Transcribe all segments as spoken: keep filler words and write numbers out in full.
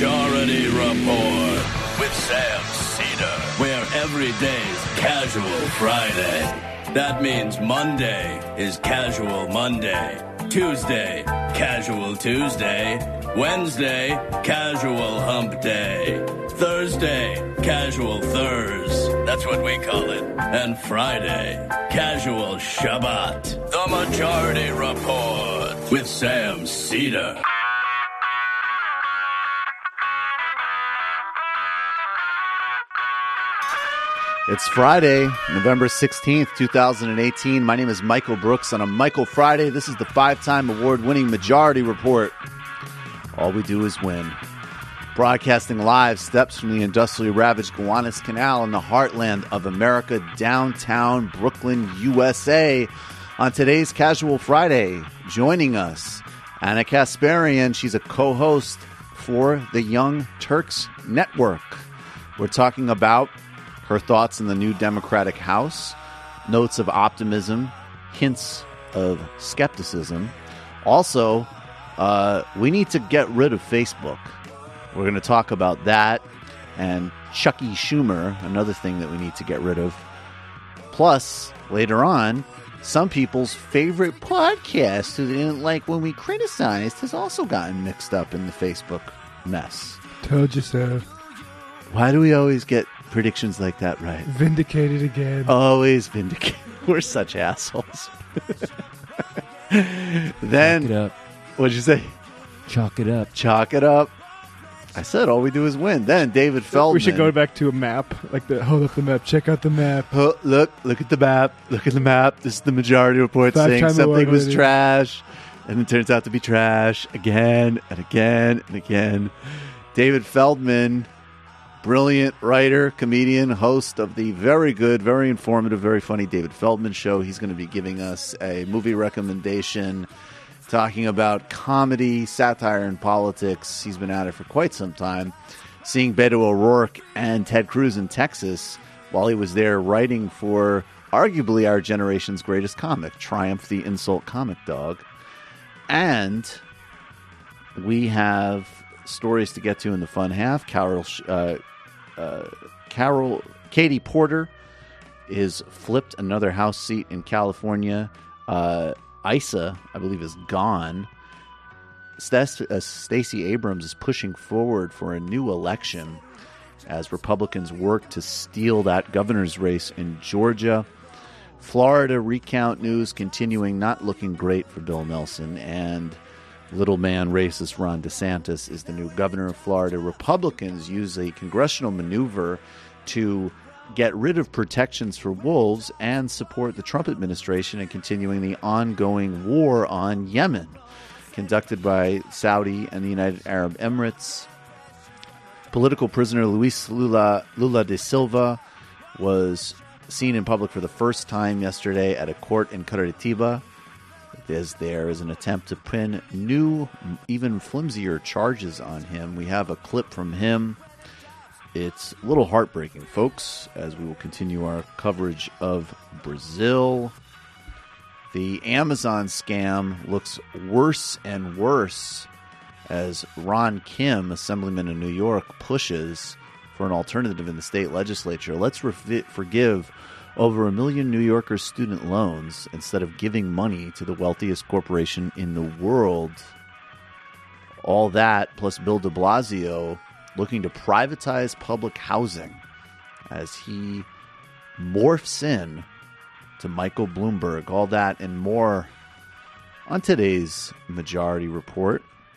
Majority Report with Sam Cedar, where every day's Casual Friday. That means Monday is Casual Monday, Tuesday, Casual Tuesday, Wednesday, Casual Hump Day, Thursday, Casual Thurs, that's what we call it, and Friday, Casual Shabbat. The Majority Report with Sam Cedar. It's Friday, November sixteenth, twenty eighteen. My name is Michael Brooks. On a Michael Friday, this is the five-time award-winning Majority Report. All we do is win. Broadcasting live steps from the industrially ravaged Gowanus Canal in the heartland of America, downtown Brooklyn, U S A. On today's Casual Friday, joining us, Anna Kasparian. She's a co-host for the Young Turks Network. We're talking about her thoughts in the new Democratic House, notes of optimism, hints of skepticism. Also, uh, we need to get rid of Facebook. We're going to talk about that and Chucky Schumer, another thing that we need to get rid of. Plus, later on, some people's favorite podcast who they didn't like when we criticized has also gotten mixed up in the Facebook mess. Told you so. Why do we always get predictions like that right? Vindicated again. Always vindicated. We're such assholes. Then, Chalk it up. What'd you say? Chalk it up. Chalk it up. I said all we do is win. Then David Feldman. We should go back to a map, like the hold up the map, check out the map. Oh, look, look at the map. Look at the map. This is the Majority Report Five saying something was winning. trash, and it turns out to be trash again and again and again. David Feldman, brilliant writer, comedian, host of the very good, very informative, very funny David Feldman Show. He's going to be giving us a movie recommendation, talking about comedy, satire, and politics. He's been at it for quite some time. Seeing Beto O'Rourke and Ted Cruz in Texas while he was there writing for arguably our generation's greatest comic, Triumph the Insult Comic Dog. And we have stories to get to in the fun half. Carol, uh, uh, Carol, Katie Porter is flipped another House seat in California. Uh, Issa, I believe, is gone. uh, Stacey Abrams is pushing forward for a new election as Republicans work to steal that governor's race in Georgia. Florida recount news continuing, not looking great for Bill Nelson, and little man racist Ron DeSantis is the new governor of Florida. Republicans use a congressional maneuver to get rid of protections for wolves and support the Trump administration in continuing the ongoing war on Yemen, conducted by Saudi and the United Arab Emirates. Political prisoner Luis Lula, Lula da Silva was seen in public for the first time yesterday at a court in Curitiba. As there is an attempt to pin new, even flimsier charges on him. We have a clip from him. It's a little heartbreaking, folks, as we will continue our coverage of Brazil. The Amazon scam looks worse and worse as Ron Kim, Assemblyman in New York, pushes for an alternative in the state legislature. Let's re- forgive over a million New Yorkers student loans instead of giving money to the wealthiest corporation in the world. All that, plus Bill de Blasio looking to privatize public housing as he morphs in to Michael Bloomberg. All that and more on today's Majority Report.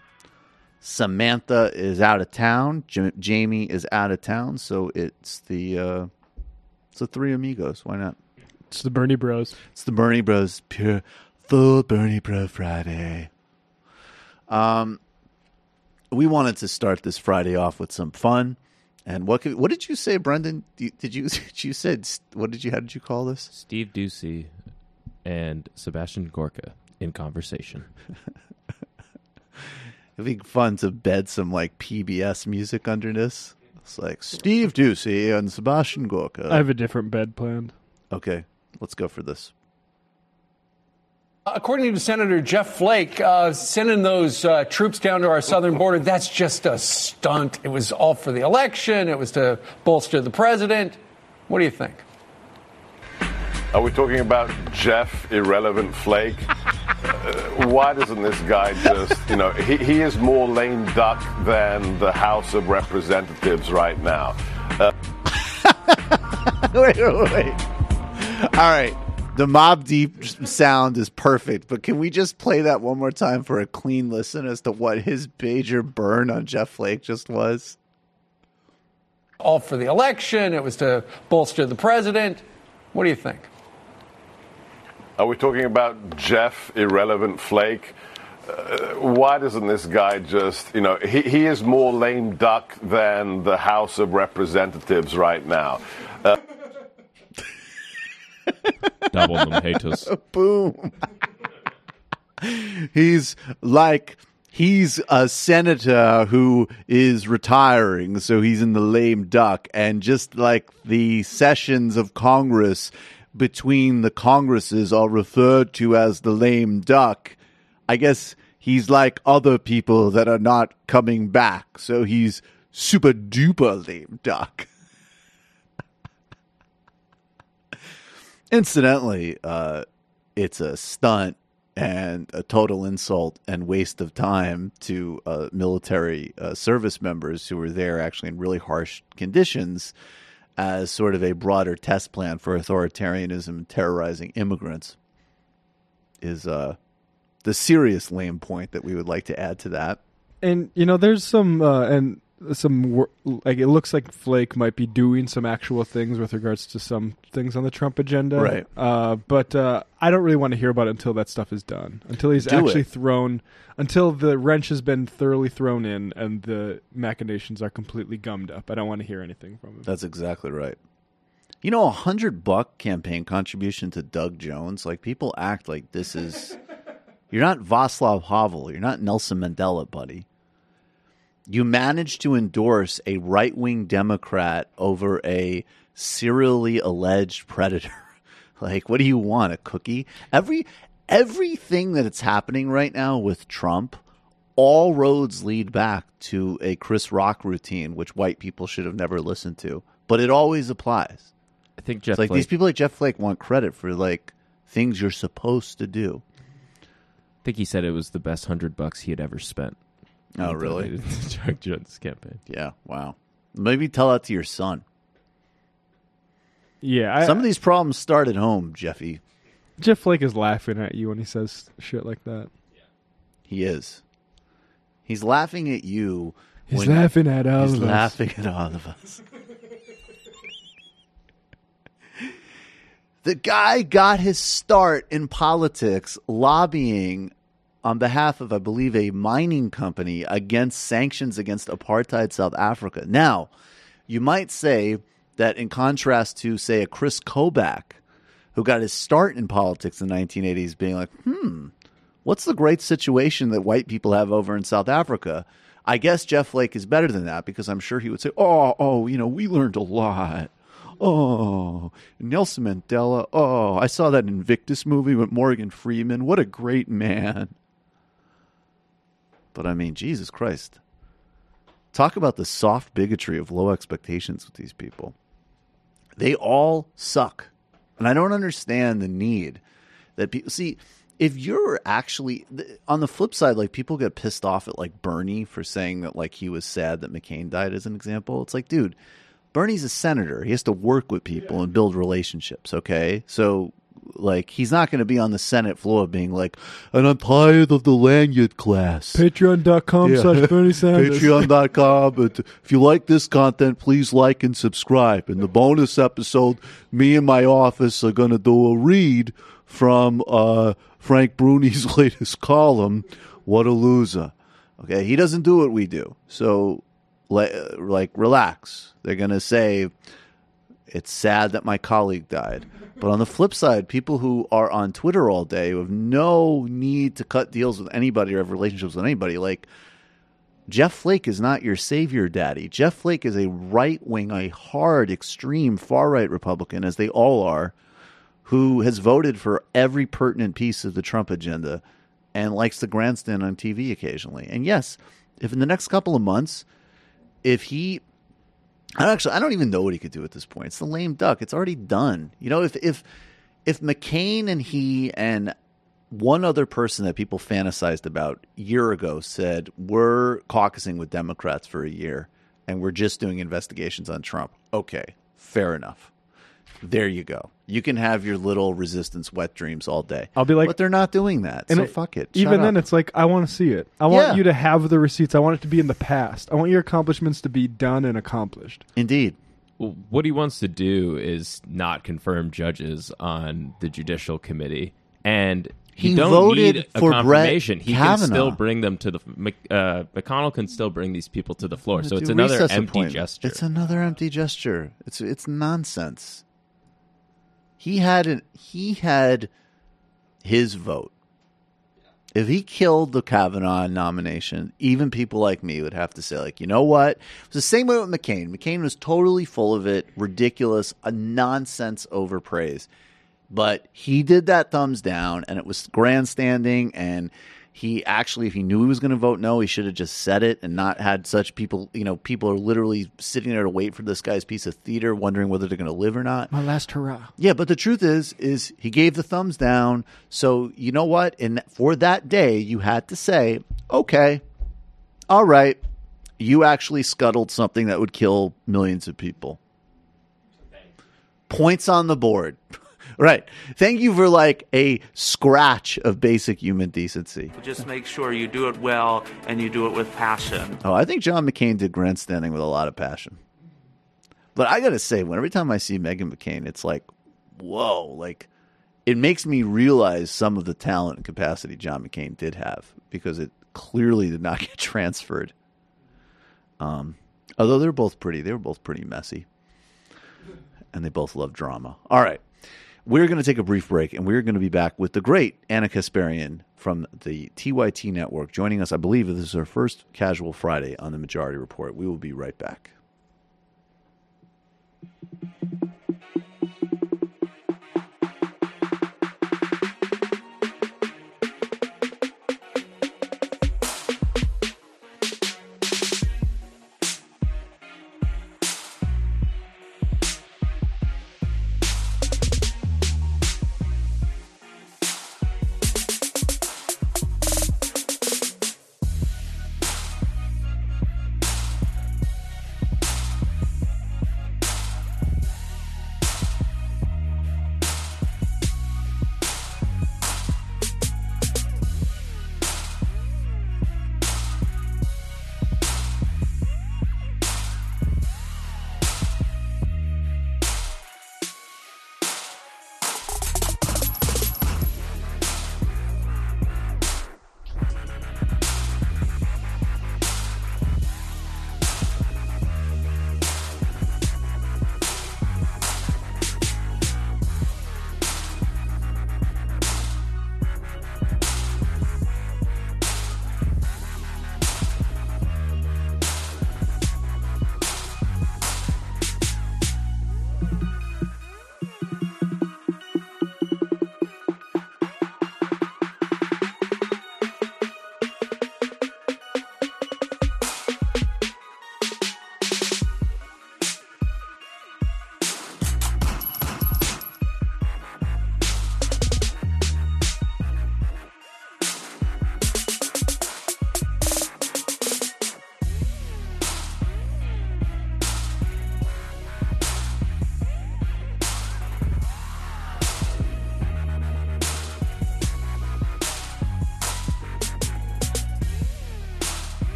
Samantha is out of town. J- Jamie is out of town, so it's the uh, it's the three amigos. Why not? It's the Bernie Bros. It's the Bernie Bros. Pure full Bernie Bro Friday. Um, we wanted to start this Friday off with some fun. And what could, what did you say, Brendan? Did you did you said what did you how did you call this? Steve Doocy and Sebastian Gorka in conversation. It'd be fun to bed some like P B S music under this. It's like Steve Doocy and Sebastian Gorka. I have a different bed planned. Okay, let's go for this. According to Senator Jeff Flake, uh, sending those uh, troops down to our southern border, that's just a stunt. It was all for the election. It was to bolster the president. What do you think? Are we talking about Jeff Irrelevant Flake? uh, why doesn't this guy just, you know, he, he is more lame duck than the House of Representatives right now. Uh- wait, wait, wait. All right. The Mobb Deep sound is perfect, but can we just play that one more time for a clean listen as to what his major burn on Jeff Flake just was? All for the election. It was to bolster the president. What do you think? Are we talking about Jeff Irrelevant Flake? Uh, why doesn't this guy just, you know, he, he is more lame duck than the House of Representatives right now. Uh, Double them haters. Boom. He's like, he's a senator who is retiring, so he's in the lame duck. And just like the sessions of Congress between the Congresses are referred to as the lame duck, I guess he's like other people that are not coming back. So he's super duper lame duck. Incidentally, uh, it's a stunt and a total insult and waste of time to uh, military uh, service members who were there actually in really harsh conditions as sort of a broader test plan for authoritarianism and terrorizing immigrants is uh, the serious lame point that we would like to add to that. And, you know, there's some, uh, and some, wor- like, it looks like Flake might be doing some actual things with regards to some things on the Trump agenda. Right. Uh, but uh, I don't really want to hear about it until that stuff is done. Until he's Do actually it. thrown, until the wrench has been thoroughly thrown in and the machinations are completely gummed up. I don't want to hear anything from him. That's exactly right. You know, a hundred buck campaign contribution to Doug Jones, like people act like this is, you're not Václav Havel, you're not Nelson Mandela, buddy. You managed to endorse a right-wing Democrat over a serially alleged predator. Like, what do you want, a cookie? Every everything that it's happening right now with Trump, all roads lead back to a Chris Rock routine, which white people should have never listened to. But it always applies. I think Jeff It's like Flake, these people like Jeff Flake want credit for like things you're supposed to do. I think he said it was the best hundred bucks he had ever spent. Oh, really? Doug Jones' campaign. Yeah, wow. Maybe tell that to your son. Yeah. I, Some of these problems start at home, Jeffy. Jeff Flake is laughing at you when he says shit like that. He is. He's laughing at you. He's when laughing at all He's of us. laughing at all of us. The guy got his start in politics lobbying on behalf of, I believe, a mining company against sanctions against apartheid South Africa. Now, you might say that in contrast to, say, a Chris Kobach, who got his start in politics in the nineteen eighties, being like, hmm, what's the great situation that white people have over in South Africa? I guess Jeff Flake is better than that because I'm sure he would say, oh, oh, you know, we learned a lot. Oh, Nelson Mandela. Oh, I saw that Invictus movie with Morgan Freeman. What a great man. But I mean, Jesus Christ. Talk about the soft bigotry of low expectations with these people. They all suck. And I don't understand the need that people see. If you're actually on the flip side, like people get pissed off at like Bernie for saying that like he was sad that McCain died as an example. It's like, dude, Bernie's a senator. He has to work with people and build relationships. Okay. So like, he's not going to be on the Senate floor being like, and I'm tired of the lanyard class. Patreon.com Yeah. slash Bernie Sanders. Patreon dot com. But if you like this content, please like and subscribe. In the bonus episode, me and my office are going to do a read from uh, Frank Bruni's latest column, What a Loser. Okay, he doesn't do what we do. So, like, like relax. They're going to say, it's sad that my colleague died. But on the flip side, people who are on Twitter all day who have no need to cut deals with anybody or have relationships with anybody, like Jeff Flake is not your savior daddy. Jeff Flake is a right-wing, a hard, extreme, far-right Republican, as they all are, who has voted for every pertinent piece of the Trump agenda and likes to grandstand on T V occasionally. And yes, if in the next couple of months, if he, I don't actually, I don't even know what he could do at this point. It's the lame duck. It's already done. You know, if if if McCain and he and one other person that people fantasized about a year ago said, we're caucusing with Democrats for a year and we're just doing investigations on Trump. Okay, fair enough. There you go. You can have your little resistance wet dreams all day. I'll be like, but they're not doing that. and So it- fuck it. Even Shut then, up. it's like, I want to see it. I want Yeah. you to have the receipts. I want it to be in the past. I want your accomplishments to be done and accomplished. Indeed. Well, what he wants to do is not confirm judges on the Judicial Committee, and he, He don't voted need a for Brett confirmation. He can still Kavanaugh. bring them to the Mc- uh, McConnell can still bring these people to the floor. So it's Do another recess empty appointment. gesture. It's another empty gesture. It's it's nonsense. He had an, he had his vote. If he killed the Kavanaugh nomination, even people like me would have to say, like, you know what? It was the same way with McCain. McCain was totally full of it, ridiculous, a nonsense overpraise. But he did that thumbs down, and it was grandstanding, and he actually, if he knew he was going to vote no, he should have just said it and not had such people, you know, people are literally sitting there to wait for this guy's piece of theater, wondering whether they're going to live or not. My last hurrah. Yeah, but the truth is, is he gave the thumbs down. So you know what? And for that day, you had to say, okay, all right, you actually scuttled something that would kill millions of people. Points on the board. Right. Thank you for like a scratch of basic human decency. Just make sure you do it well and you do it with passion. Oh, I think John McCain did grandstanding with a lot of passion. But I got to say, when every time I see Meghan McCain, it's like, whoa, like it makes me realize some of the talent and capacity John McCain did have, because it clearly did not get transferred. Um, although they're both pretty, they were both pretty messy, and they both love drama. All right. We're going to take a brief break, and we're going to be back with the great Anna Kasparian from the T Y T Network joining us. I believe this is her first Casual Friday on the Majority Report. We will be right back.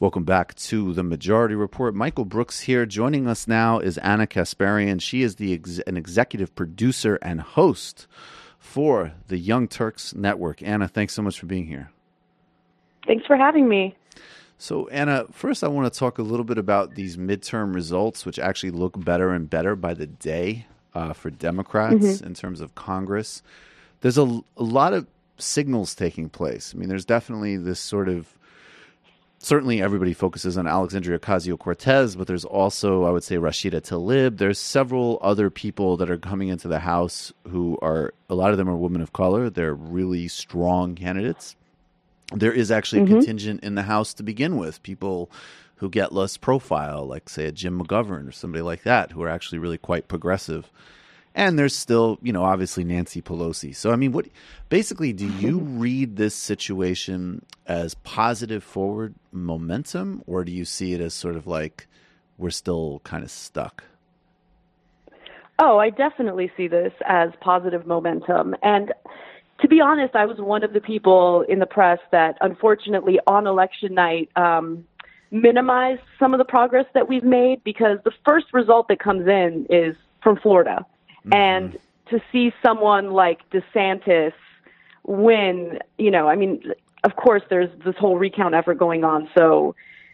Welcome back to the Majority Report. Michael Brooks here. Joining us now is Anna Kasparian. She is the ex- an executive producer and host for the Young Turks Network. Anna, thanks so much for being here. Thanks for having me. So, Anna, first I want to talk a little bit about these midterm results, which actually look better and better by the day uh, for Democrats mm-hmm. in terms of Congress. There's a, a lot of signals taking place. I mean, there's definitely this sort of Certainly everybody focuses on Alexandria Ocasio-Cortez, but there's also, I would say, Rashida Tlaib. There's several other people that are coming into the House who are, a lot of them are women of color. They're really strong candidates. There is actually mm-hmm. a contingent in the House to begin with, people who get less profile, like, say, a Jim McGovern or somebody like that, who are actually really quite progressive. And there's still, you know, obviously Nancy Pelosi. So, I mean, what basically, do you read this situation as positive forward momentum, or do you see it as sort of like we're still kind of stuck? Oh, I definitely see this as positive momentum. And to be honest, I was one of the people in the press that, unfortunately, on election night, um, minimized some of the progress that we've made, because the first result that comes in is from Florida. Mm-hmm. And to see someone like DeSantis win, you know, I mean, of course, there's this whole recount effort going on. So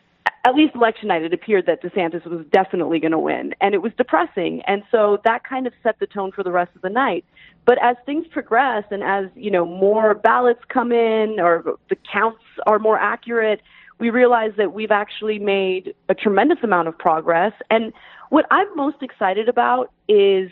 at least election night, it appeared that DeSantis was definitely going to win. And it was depressing. And so that kind of set the tone for the rest of the night. But as things progress and as, you know, more ballots come in or the counts are more accurate, we realize that we've actually made a tremendous amount of progress. And what I'm most excited about is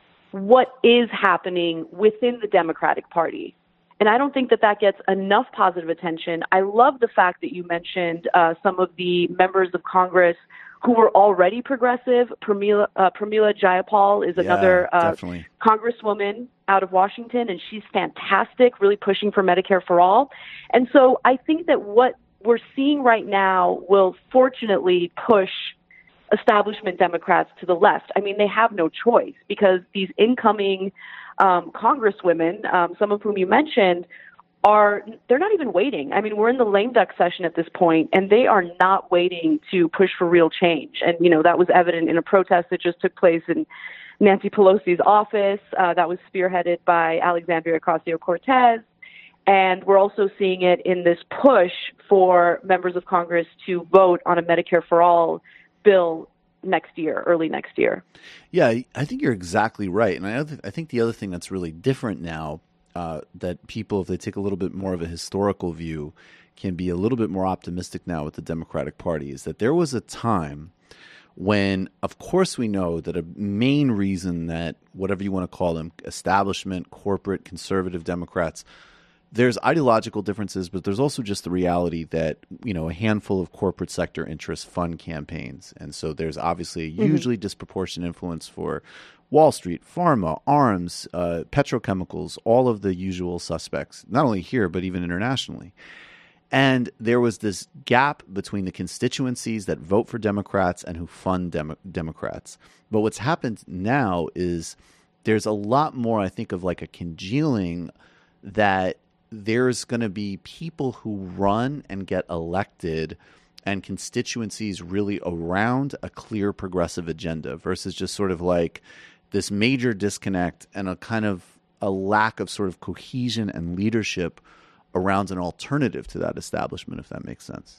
what is happening within the Democratic Party. And I don't think that that gets enough positive attention. I love the fact that you mentioned uh, some of the members of Congress who were already progressive. Pramila, uh, Pramila Jayapal is another yeah, uh, congresswoman out of Washington, and she's fantastic, really pushing for Medicare for all. And so I think that what we're seeing right now will fortunately push establishment Democrats to the left. I mean, they have no choice, because these incoming um, congresswomen, um, some of whom you mentioned, are, they're not even waiting. I mean, we're in the lame duck session at this point, and they are not waiting to push for real change. And, you know, that was evident in a protest that just took place in Nancy Pelosi's office uh, that was spearheaded by Alexandria Ocasio-Cortez. And we're also seeing it in this push for members of Congress to vote on a Medicare for all bill next year, early next year. Yeah, I think you're exactly right. And I, I think the other thing that's really different now, uh, that people, if they take a little bit more of a historical view, can be a little bit more optimistic now with the Democratic Party, is that there was a time when, of course, we know that a main reason that, whatever you want to call them, establishment, corporate, conservative Democrats, there's ideological differences, but there's also just the reality that, you know, a handful of corporate sector interests fund campaigns. And so there's obviously a hugely mm-hmm. disproportionate influence for Wall Street, pharma, arms, uh, petrochemicals, all of the usual suspects, not only here, but even internationally. And there was this gap between the constituencies that vote for Democrats and who fund Dem- Democrats. But what's happened now is there's a lot more, I think, of like a congealing that there's going to be people who run and get elected and constituencies really around a clear progressive agenda versus just sort of like this major disconnect and a kind of a lack of sort of cohesion and leadership around an alternative to that establishment, if that makes sense.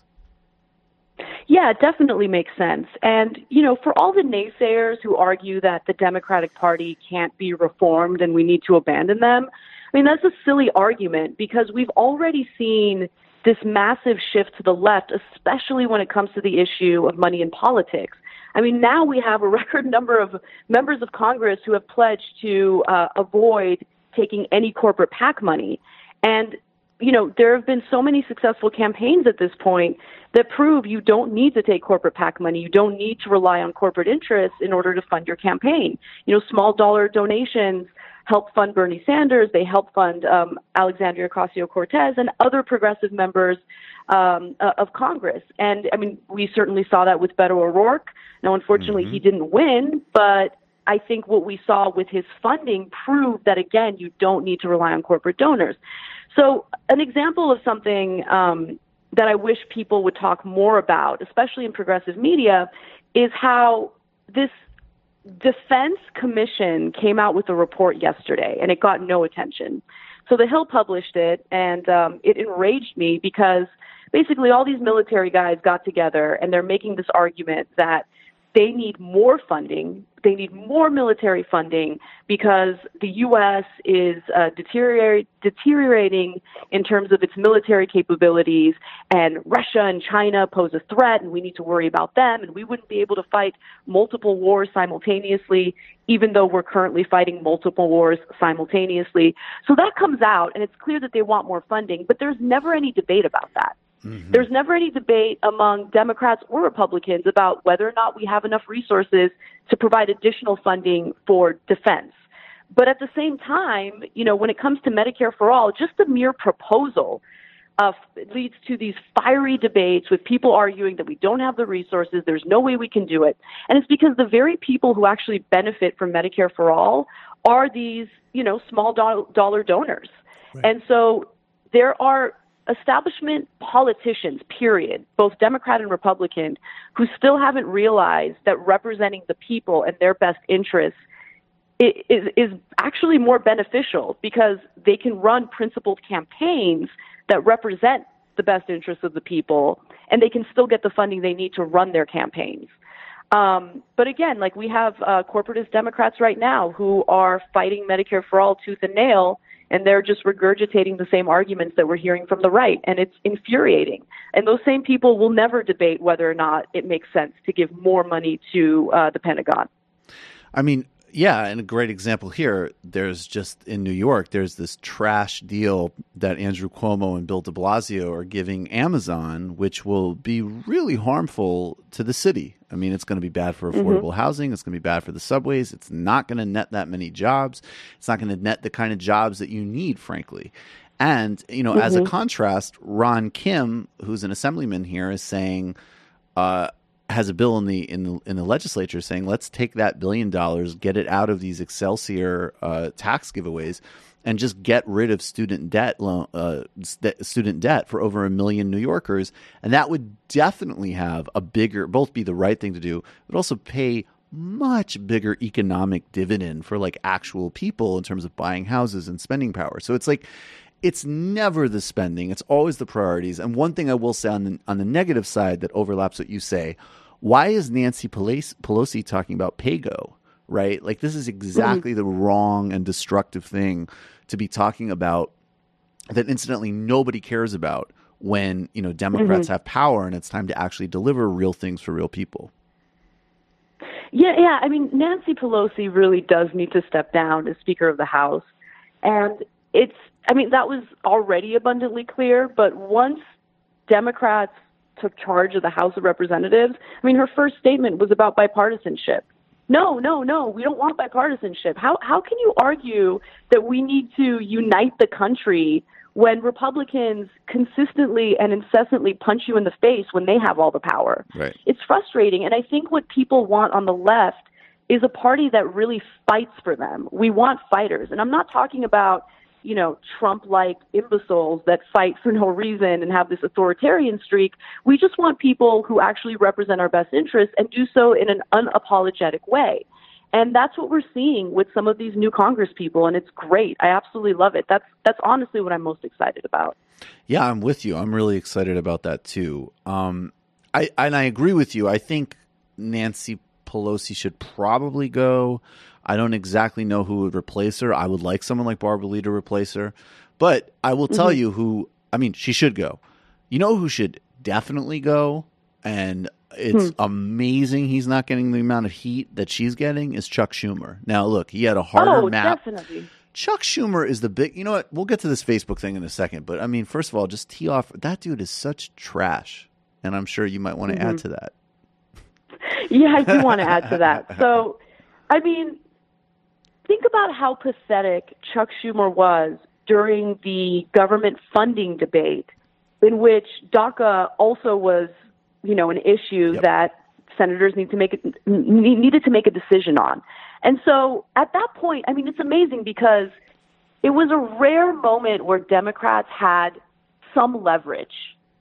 Yeah, it definitely makes sense. And, you know, for all the naysayers who argue that the Democratic Party can't be reformed and we need to abandon them, I mean, that's a silly argument, because we've already seen this massive shift to the left, especially when it comes to the issue of money in politics. I mean, now we have a record number of members of Congress who have pledged to uh, avoid taking any corporate PAC money. And, you know, there have been so many successful campaigns at this point that prove you don't need to take corporate PAC money. You don't need to rely on corporate interests in order to fund your campaign. You know, small dollar donations help fund Bernie Sanders. They help fund um, Alexandria Ocasio-Cortez and other progressive members um, uh, of Congress. And, I mean, we certainly saw that with Beto O'Rourke. Now, unfortunately, mm-hmm. he didn't win, but I think what we saw with his funding proved that, again, you don't need to rely on corporate donors. So an example of something um, that I wish people would talk more about, especially in progressive media, is how this Defense Commission came out with a report yesterday, and it got no attention. So The Hill published it, and um, it enraged me because basically all these military guys got together, and they're making this argument that they need more funding. They need more military funding because the U S is uh, deteriorate, deteriorating in terms of its military capabilities, and Russia and China pose a threat, and we need to worry about them, and we wouldn't be able to fight multiple wars simultaneously, even though we're currently fighting multiple wars simultaneously. So that comes out, and it's clear that they want more funding, but there's never any debate about that. Mm-hmm. There's never any debate among Democrats or Republicans about whether or not we have enough resources to provide additional funding for defense. But at the same time, you know, when it comes to Medicare for All, just the mere proposal uh, leads to these fiery debates with people arguing that we don't have the resources, there's no way we can do it. And it's because the very people who actually benefit from Medicare for All are these, you know, small do- dollar donors. Right. And so there are establishment politicians, period, both Democrat and Republican, who still haven't realized that representing the people and their best interests is, is actually more beneficial because they can run principled campaigns that represent the best interests of the people, and they can still get the funding they need to run their campaigns. Um, but again, like we have uh, corporatist Democrats right now who are fighting Medicare for All tooth and nail, and they're just regurgitating the same arguments that we're hearing from the right, and it's infuriating. And those same people will never debate whether or not it makes sense to give more money to uh, the Pentagon. I mean, yeah, and a great example here, there's just in New York, there's this trash deal that Andrew Cuomo and Bill de Blasio are giving Amazon, which will be really harmful to the city. I mean, it's going to be bad for affordable mm-hmm. housing. It's going to be bad for the subways. It's not going to net that many jobs. It's not going to net the kind of jobs that you need, frankly. And, you know, mm-hmm. as a contrast, Ron Kim, who's an assemblyman here, is saying, uh, has a bill in the in the in the legislature saying, let's take that billion dollars, get it out of these Excelsior uh, tax giveaways, and just get rid of student debt loan, uh, st- student debt for over a million New Yorkers, and that would definitely have a bigger, both be the right thing to do, but also pay much bigger economic dividend for like actual people in terms of buying houses and spending power. So it's like, it's never the spending; it's always the priorities. And one thing I will say on the, on the negative side that overlaps what you say, why is Nancy Pelosi, Pelosi talking about PAYGO? Right? Like this is exactly mm-hmm. the wrong and destructive thing to be talking about that incidentally nobody cares about when, you know, Democrats mm-hmm. have power and it's time to actually deliver real things for real people. Yeah, yeah. I mean, Nancy Pelosi really does need to step down as Speaker of the House. And it's, I mean, that was already abundantly clear, but once Democrats took charge of the House of Representatives, I mean, her first statement was about bipartisanship. No, no, no, we don't want bipartisanship. How how can you argue that we need to unite the country when Republicans consistently and incessantly punch you in the face when they have all the power? Right. It's frustrating. And I think what people want on the left is a party that really fights for them. We want fighters. And I'm not talking about, you know, Trump-like imbeciles that fight for no reason and have this authoritarian streak. We just want people who actually represent our best interests and do so in an unapologetic way. And that's what we're seeing with some of these new Congress people, and it's great. I absolutely love it. That's that's honestly what I'm most excited about. Yeah, I'm with you. I'm really excited about that too. Um, I and I agree with you. I think Nancy Pelosi should probably go. I don't exactly know who would replace her. I would like someone like Barbara Lee to replace her. But I will tell mm-hmm. you who, I mean, she should go. You know who should definitely go? And it's hmm. amazing he's not getting the amount of heat that she's getting is Chuck Schumer. Now, look, he had a harder oh, map. Definitely. Chuck Schumer is the big, you know what? We'll get to this Facebook thing in a second. But I mean, first of all, just tee off. That dude is such trash. And I'm sure you might want to mm-hmm. add to that. Yeah, I do want to add to that. So, I mean, think about how pathetic Chuck Schumer was during the government funding debate, in which DACA also was, you know, an issue yep. that senators need to make a, needed to make a decision on. And so at that point, I mean, it's amazing because it was a rare moment where Democrats had some leverage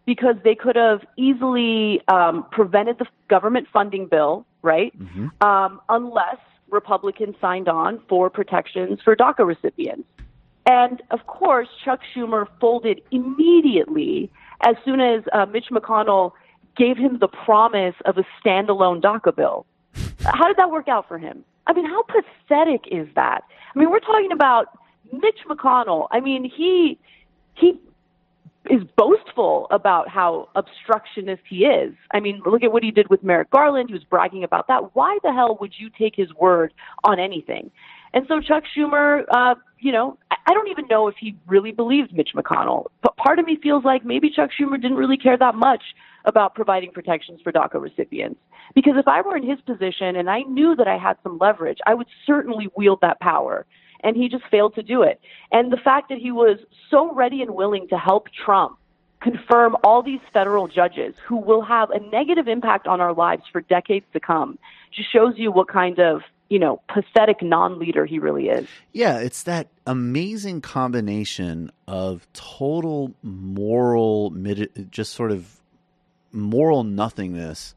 because they could have easily um, prevented the government funding bill, right? Mm-hmm. Um, unless Republicans signed on for protections for DACA recipients. And of course, Chuck Schumer folded immediately as soon as uh, Mitch McConnell gave him the promise of a standalone DACA bill. How did that work out for him? I mean, how pathetic is that? I mean, we're talking about Mitch McConnell. I mean, he he is boastful about how obstructionist he is. I mean, look at what he did with Merrick Garland. He was bragging about that. Why the hell would you take his word on anything? And so Chuck Schumer, uh, you know, I don't even know if he really believed Mitch McConnell. But part of me feels like maybe Chuck Schumer didn't really care that much about providing protections for DACA recipients. Because if I were in his position and I knew that I had some leverage, I would certainly wield that power. And he just failed to do it. And the fact that he was so ready and willing to help Trump confirm all these federal judges who will have a negative impact on our lives for decades to come just shows you what kind of, you know, pathetic non-leader he really is. Yeah, it's that amazing combination of total moral, just sort of moral nothingness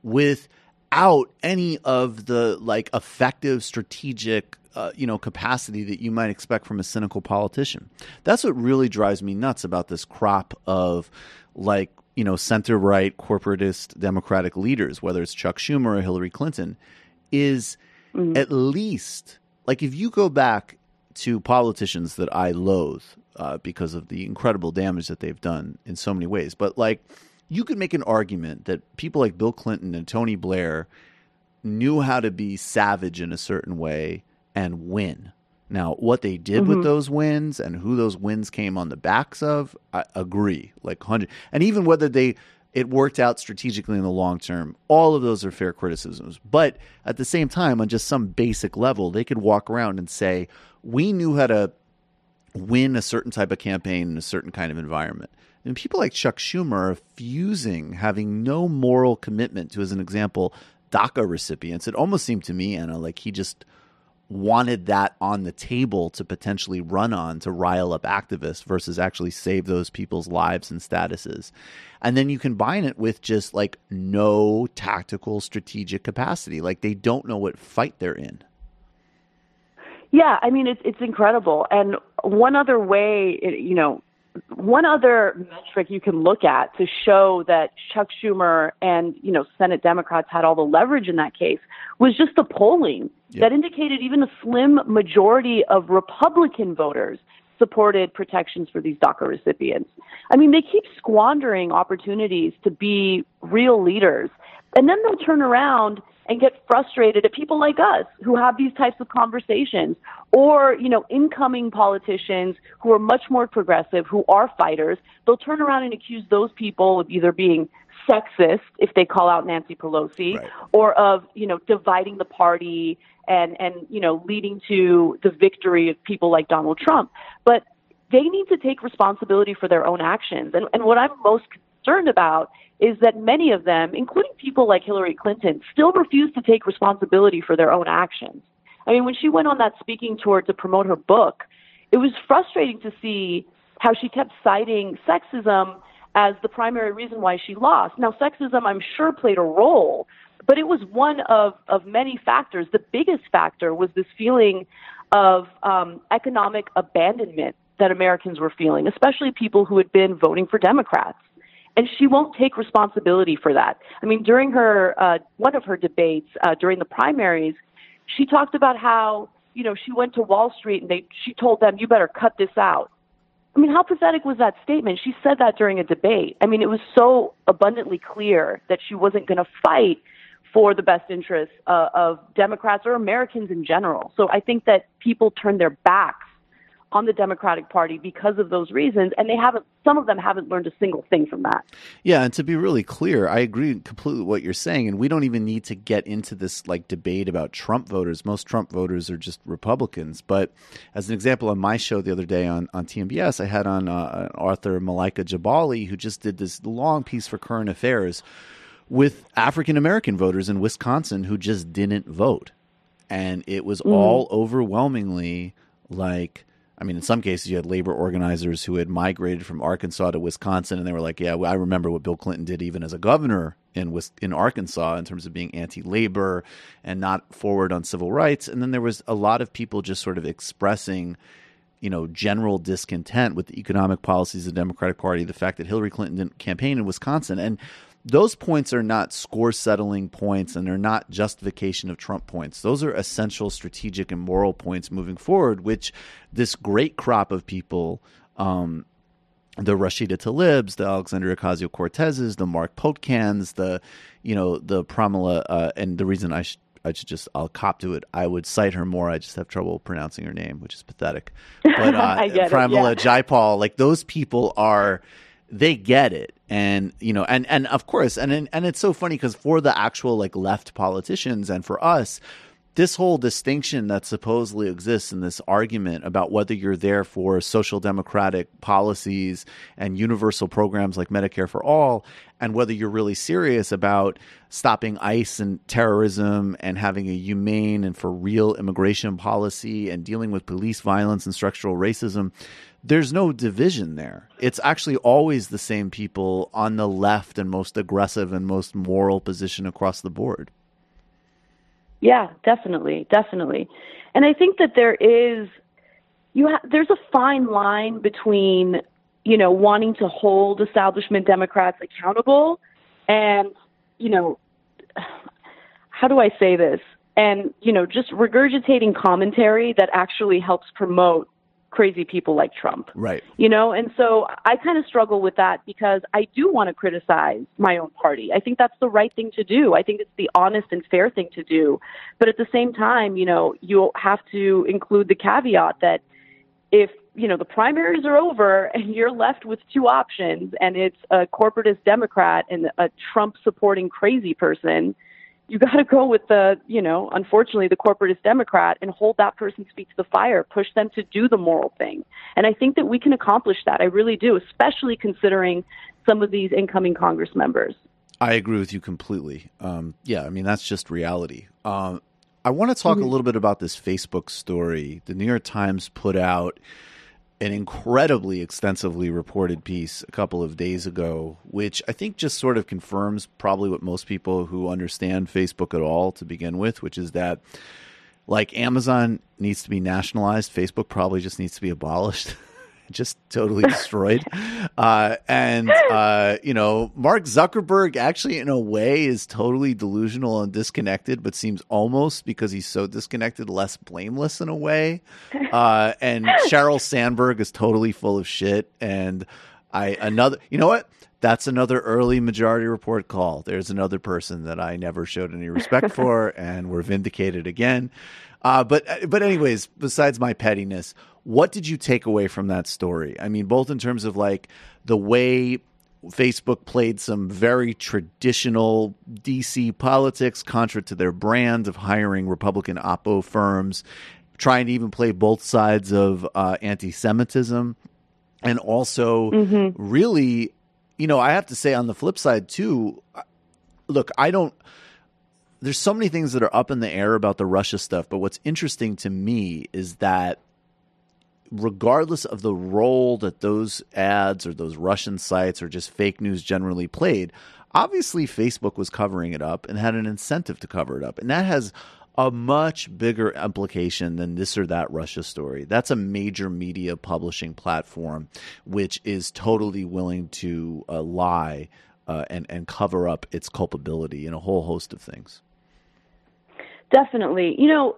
without any of the like effective strategic Uh, you know, capacity that you might expect from a cynical politician. That's what really drives me nuts about this crop of like, you know, center-right corporatist Democratic leaders, whether it's Chuck Schumer or Hillary Clinton, is mm-hmm. at least like if you go back to politicians that I loathe uh, because of the incredible damage that they've done in so many ways. But like you could make an argument that people like Bill Clinton and Tony Blair knew how to be savage in a certain way and win. Now, what they did mm-hmm. with those wins and who those wins came on the backs of, I agree. Like hundred, and even whether they it worked out strategically in the long term, all of those are fair criticisms. But at the same time, on just some basic level, they could walk around and say, "We knew how to win a certain type of campaign in a certain kind of environment." And people like Chuck Schumer are fusing, having no moral commitment to, as an example, DACA recipients. It almost seemed to me, Anna, like he just wanted that on the table to potentially run on to rile up activists versus actually save those people's lives and statuses. And then you combine it with just like no tactical strategic capacity. Like they don't know what fight they're in. Yeah, I mean, it's, it's incredible. And one other way, you know, one other metric you can look at to show that Chuck Schumer and, you know, Senate Democrats had all the leverage in that case was just the polling yep. that indicated even a slim majority of Republican voters supported protections for these DACA recipients. I mean, they keep squandering opportunities to be real leaders, and then they'll turn around and get frustrated at people like us who have these types of conversations, or, you know, incoming politicians who are much more progressive, who are fighters. They'll turn around and accuse those people of either being sexist if they call out Nancy Pelosi, right. or of, you know, dividing the party and, and, you know, leading to the victory of people like Donald Trump. But they need to take responsibility for their own actions. And, and what I'm most concerned about is that many of them, including people like Hillary Clinton, still refuse to take responsibility for their own actions. I mean, when she went on that speaking tour to promote her book, it was frustrating to see how she kept citing sexism as the primary reason why she lost. Now, sexism, I'm sure, played a role, but it was one of, of many factors. The biggest factor was this feeling of um, economic abandonment that Americans were feeling, especially people who had been voting for Democrats. And she won't take responsibility for that. I mean, during her uh, one of her debates uh, during the primaries, she talked about how, you know, she went to Wall Street and they she told them, "You better cut this out." I mean, how pathetic was that statement? She said that during a debate. I mean, it was so abundantly clear that she wasn't going to fight for the best interests uh, of Democrats or Americans in general. So I think that people turn their backs on the Democratic Party because of those reasons, and they haven't. Some of them haven't learned a single thing from that. Yeah, and to be really clear, I agree completely with what you're saying, and we don't even need to get into this like debate about Trump voters. Most Trump voters are just Republicans. But as an example, on my show the other day on, on T M B S, I had on uh, author Malaika Jabali, who just did this long piece for Current Affairs with African American voters in Wisconsin who just didn't vote, and it was mm. all overwhelmingly like I mean, in some cases, you had labor organizers who had migrated from Arkansas to Wisconsin, and they were like, yeah, well, I remember what Bill Clinton did even as a governor in Wis- in Arkansas in terms of being anti-labor and not forward on civil rights. And then there was a lot of people just sort of expressing, you know, general discontent with the economic policies of the Democratic Party, the fact that Hillary Clinton didn't campaign in Wisconsin. And those points are not score-settling points, and they're not justification of Trump points. Those are essential strategic and moral points moving forward, which this great crop of people, um, the Rashida Tlaibs, the Alexandria Ocasio-Cortezes, the Mark Potkans, the, you know, the Pramila, uh, and the reason I should I should just, I'll cop to it. I would cite her more. I just have trouble pronouncing her name, which is pathetic. But uh, Pramila yeah. Jayapal, like those people are, they get it. And, you know, and, and of course, and, and it's so funny because for the actual like left politicians and for us, this whole distinction that supposedly exists in this argument about whether you're there for social democratic policies and universal programs like Medicare for All, and whether you're really serious about stopping ICE and terrorism and having a humane and for real immigration policy and dealing with police violence and structural racism, there's no division there. It's actually always the same people on the left and most aggressive and most moral position across the board. Yeah, definitely, definitely. And I think that there is, you ha- there's a fine line between, you know, wanting to hold establishment Democrats accountable and, you know, how do I say this? And, you know, just regurgitating commentary that actually helps promote crazy people like Trump. Right. You know, and so I kind of struggle with that because I do want to criticize my own party. I think that's the right thing to do. I think it's the honest and fair thing to do. But at the same time, you know, you'll have to include the caveat that if, you know, the primaries are over and you're left with two options and it's a corporatist Democrat and a Trump supporting crazy person, you got to go with the, you know, unfortunately, the corporatist Democrat and hold that person's feet to the fire, push them to do the moral thing. And I think that we can accomplish that. I really do, especially considering some of these incoming Congress members. I agree with you completely. Um, yeah, I mean, that's just reality. Um, I want to talk mm-hmm. a little bit about this Facebook story. The New York Times put out an incredibly extensively reported piece a couple of days ago, which I think just sort of confirms probably what most people who understand Facebook at all to begin with, which is that like Amazon needs to be nationalized, Facebook probably just needs to be abolished. Just totally destroyed. Uh, and, uh, you know, Mark Zuckerberg actually, in a way, is totally delusional and disconnected, but seems almost, because he's so disconnected, less blameless in a way. Uh, and Sheryl Sandberg is totally full of shit. And I, another, you know what? That's another early Majority Report call. There's another person that I never showed any respect for, and we're vindicated again. Uh, but, but anyways, besides my pettiness, what did you take away from that story? I mean, both in terms of like the way Facebook played some very traditional D C politics, contra to their brand of hiring Republican oppo firms, trying to even play both sides of uh, anti-Semitism, and also mm-hmm. really, you know, I have to say on the flip side too, look, I don't, there's so many things that are up in the air about the Russia stuff, but what's interesting to me is that regardless of the role that those ads or those Russian sites or just fake news generally played, obviously Facebook was covering it up and had an incentive to cover it up. And that has a much bigger implication than this or that Russia story. That's a major media publishing platform which is totally willing to uh, lie uh, and, and cover up its culpability in a whole host of things. Definitely. You know,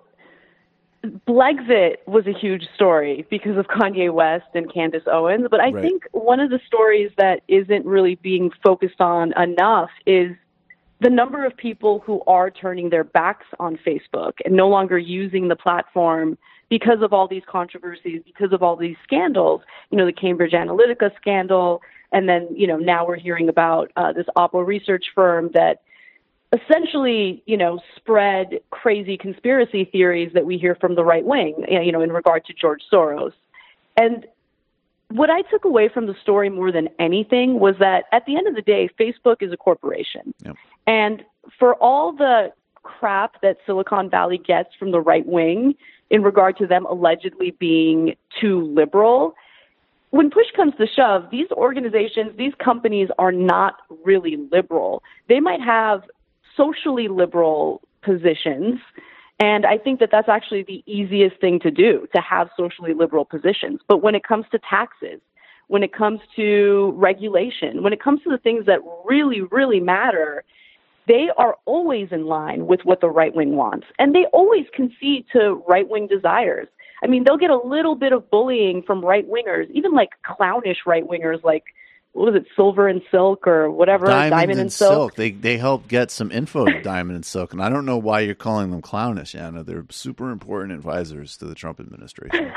Blexit was a huge story because of Kanye West and Candace Owens, but I right. think one of the stories that isn't really being focused on enough is the number of people who are turning their backs on Facebook and no longer using the platform because of all these controversies, because of all these scandals, you know, the Cambridge Analytica scandal. And then, you know, now we're hearing about uh, this Oppo research firm that essentially, you know, spread crazy conspiracy theories that we hear from the right wing, you know, in regard to George Soros. And what I took away from the story more than anything was that at the end of the day, Facebook is a corporation. Yep. And for all the crap that Silicon Valley gets from the right wing in regard to them allegedly being too liberal, when push comes to shove, these organizations, these companies are not really liberal. They might have socially liberal positions, and I think that that's actually the easiest thing to do, to have socially liberal positions. But when it comes to taxes, when it comes to regulation, when it comes to the things that really, really matter, they are always in line with what the right wing wants. And they always concede to right wing desires. I mean, they'll get a little bit of bullying from right wingers, even like clownish right wingers, like, what was it, Silver and Silk or whatever, Diamond, Diamond and, and Silk. Silk. They they help get some info to Diamond and Silk, and I don't know why you're calling them clownish, Anna. They're super important advisors to the Trump administration.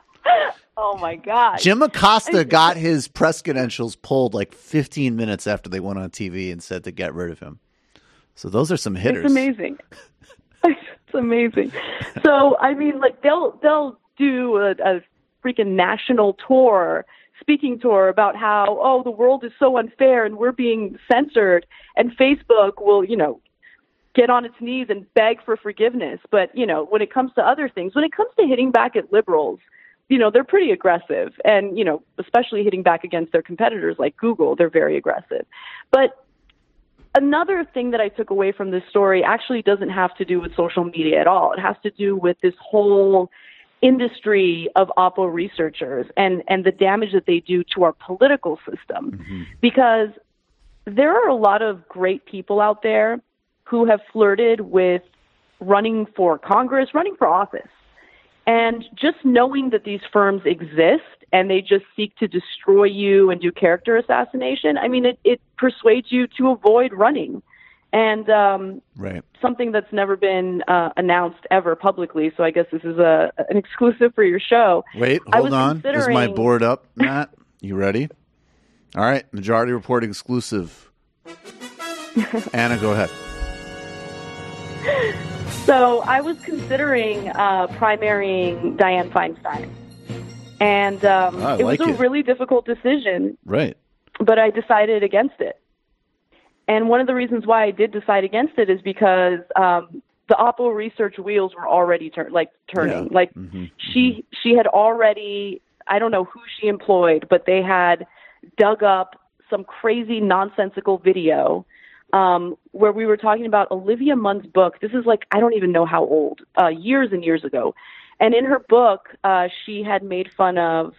Oh my God! Jim Acosta got his press credentials pulled like fifteen minutes after they went on T V and said to get rid of him. So those are some hitters. It's amazing. It's amazing. So I mean, like they'll they'll do a, a freaking national tour, speaking tour about how, oh, the world is so unfair and we're being censored, and Facebook will, you know, get on its knees and beg for forgiveness. But, you know, when it comes to other things, when it comes to hitting back at liberals, you know, they're pretty aggressive. And, you know, especially hitting back against their competitors like Google, they're very aggressive. But another thing that I took away from this story actually doesn't have to do with social media at all. It has to do with this whole industry of Oppo researchers and, and the damage that they do to our political system. Mm-hmm. Because there are a lot of great people out there who have flirted with running for Congress, running for office. And just knowing that these firms exist and they just seek to destroy you and do character assassination, I mean, it, it persuades you to avoid running. And um, right. something that's never been uh, announced ever publicly, so I guess this is a an exclusive for your show. Wait, hold on. Is my board up, Matt? You ready? All right, Majority Report exclusive. Anna, go ahead. So I was considering uh, primarying Dianne Feinstein. And um, I it like was a it. really difficult decision. Right. But I decided against it. And one of the reasons why I did decide against it is because um, the Oppo research wheels were already tur- like turning. Yeah. Like mm-hmm. she she had already, I don't know who she employed, but they had dug up some crazy nonsensical video um, where we were talking about Olivia Munn's book. This is like, I don't even know how old, uh, years and years ago. And in her book, uh, she had made fun of,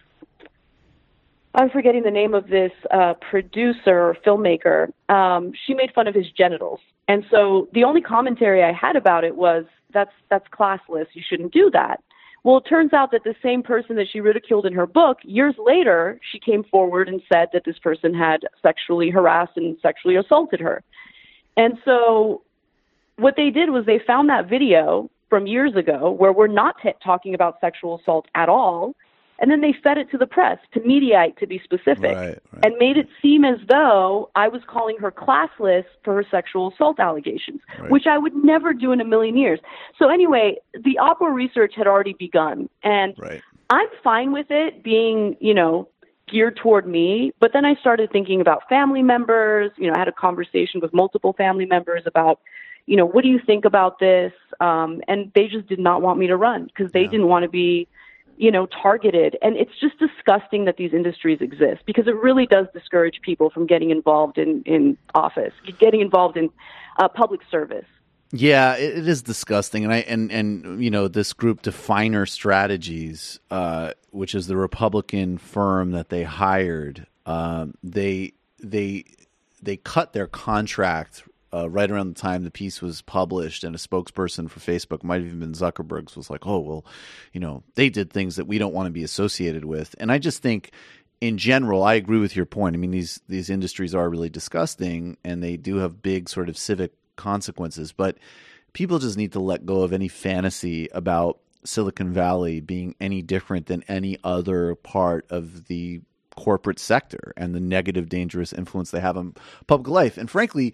I'm forgetting the name of this uh, producer or filmmaker. Um, she made fun of his genitals. And so the only commentary I had about it was, that's that's classless. You shouldn't do that. Well, it turns out that the same person that she ridiculed in her book, years later, she came forward and said that this person had sexually harassed and sexually assaulted her. And so what they did was they found that video from years ago where we're not t- talking about sexual assault at all. And then they fed it to the press, to Mediaite, to be specific, right, right. and made it seem as though I was calling her classless for her sexual assault allegations, right. which I would never do in a million years. So anyway, the Oppo research had already begun, and right. I'm fine with it being, you know, geared toward me. But then I started thinking about family members. You know, I had a conversation with multiple family members about, you know, what do you think about this? Um, and they just did not want me to run because they yeah. didn't want to be, you know, targeted. And it's just disgusting that these industries exist because it really does discourage people from getting involved in, in office, getting involved in uh, public service. Yeah, it, it is disgusting. And I and, and you know, this group Definer Strategies, uh, which is the Republican firm that they hired, um, they they they cut their contract Uh, right around the time the piece was published, and a spokesperson for Facebook, might have even been Zuckerberg's, was like, oh, well, you know, they did things that we don't want to be associated with. And I just think in general, I agree with your point. I mean, these, these industries are really disgusting and they do have big sort of civic consequences, but people just need to let go of any fantasy about Silicon Valley being any different than any other part of the corporate sector and the negative, dangerous influence they have on public life. And frankly,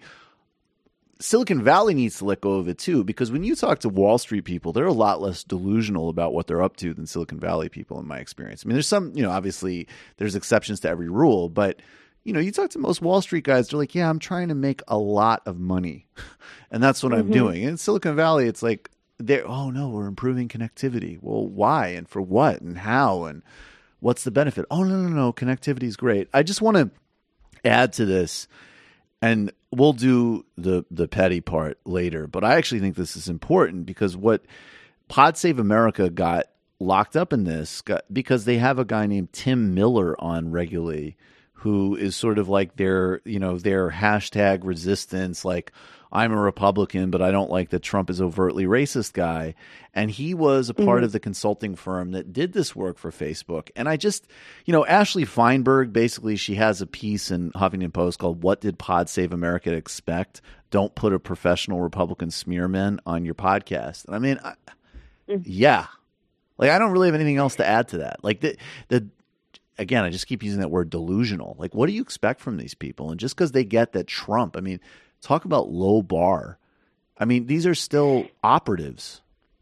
Silicon Valley needs to let go of it too, because when you talk to Wall Street people, they're a lot less delusional about what they're up to than Silicon Valley people, in my experience. I mean, there's some, you know, obviously there's exceptions to every rule, but you know, you talk to most Wall Street guys, they're like, yeah, I'm trying to make a lot of money. And that's what mm-hmm. I'm doing. In Silicon Valley, it's like, they're, oh, no, we're improving connectivity. Well, why and for what and how and what's the benefit? Oh, no, no, no, connectivity is great. I just want to add to this, and we'll do the, the petty part later, but I actually think this is important because what Pod Save America got locked up in this got, because they have a guy named Tim Miller on regularly who is sort of like their, you know, their hashtag resistance, like I'm a Republican, but I don't like that Trump is overtly racist guy. And he was a part mm-hmm. of the consulting firm that did this work for Facebook. And I just, you know, Ashley Feinberg, basically she has a piece in Huffington Post called What Did Pod Save America Expect? Don't put a professional Republican smearman on your podcast. And I mean, I, mm-hmm. yeah, like I don't really have anything else to add to that. Like the, the, again, I just keep using that word delusional. Like, what do you expect from these people? And just because they get that Trump, I mean, talk about low bar. I mean, these are still operatives.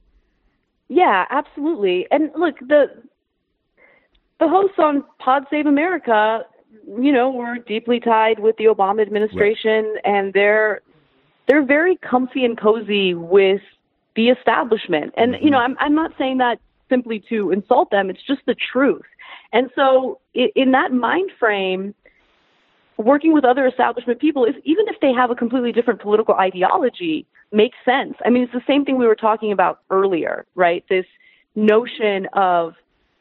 Yeah, absolutely. And look, the the hosts on Pod Save America, you know, were deeply tied with the Obama administration, right. and they're they're very comfy and cozy with the establishment. And mm-hmm. you know, I'm I'm not saying that simply to insult them. It's just the truth. And so, in that mind frame, working with other establishment people, is even if they have a completely different political ideology, makes sense. I mean, it's the same thing we were talking about earlier, right? This notion of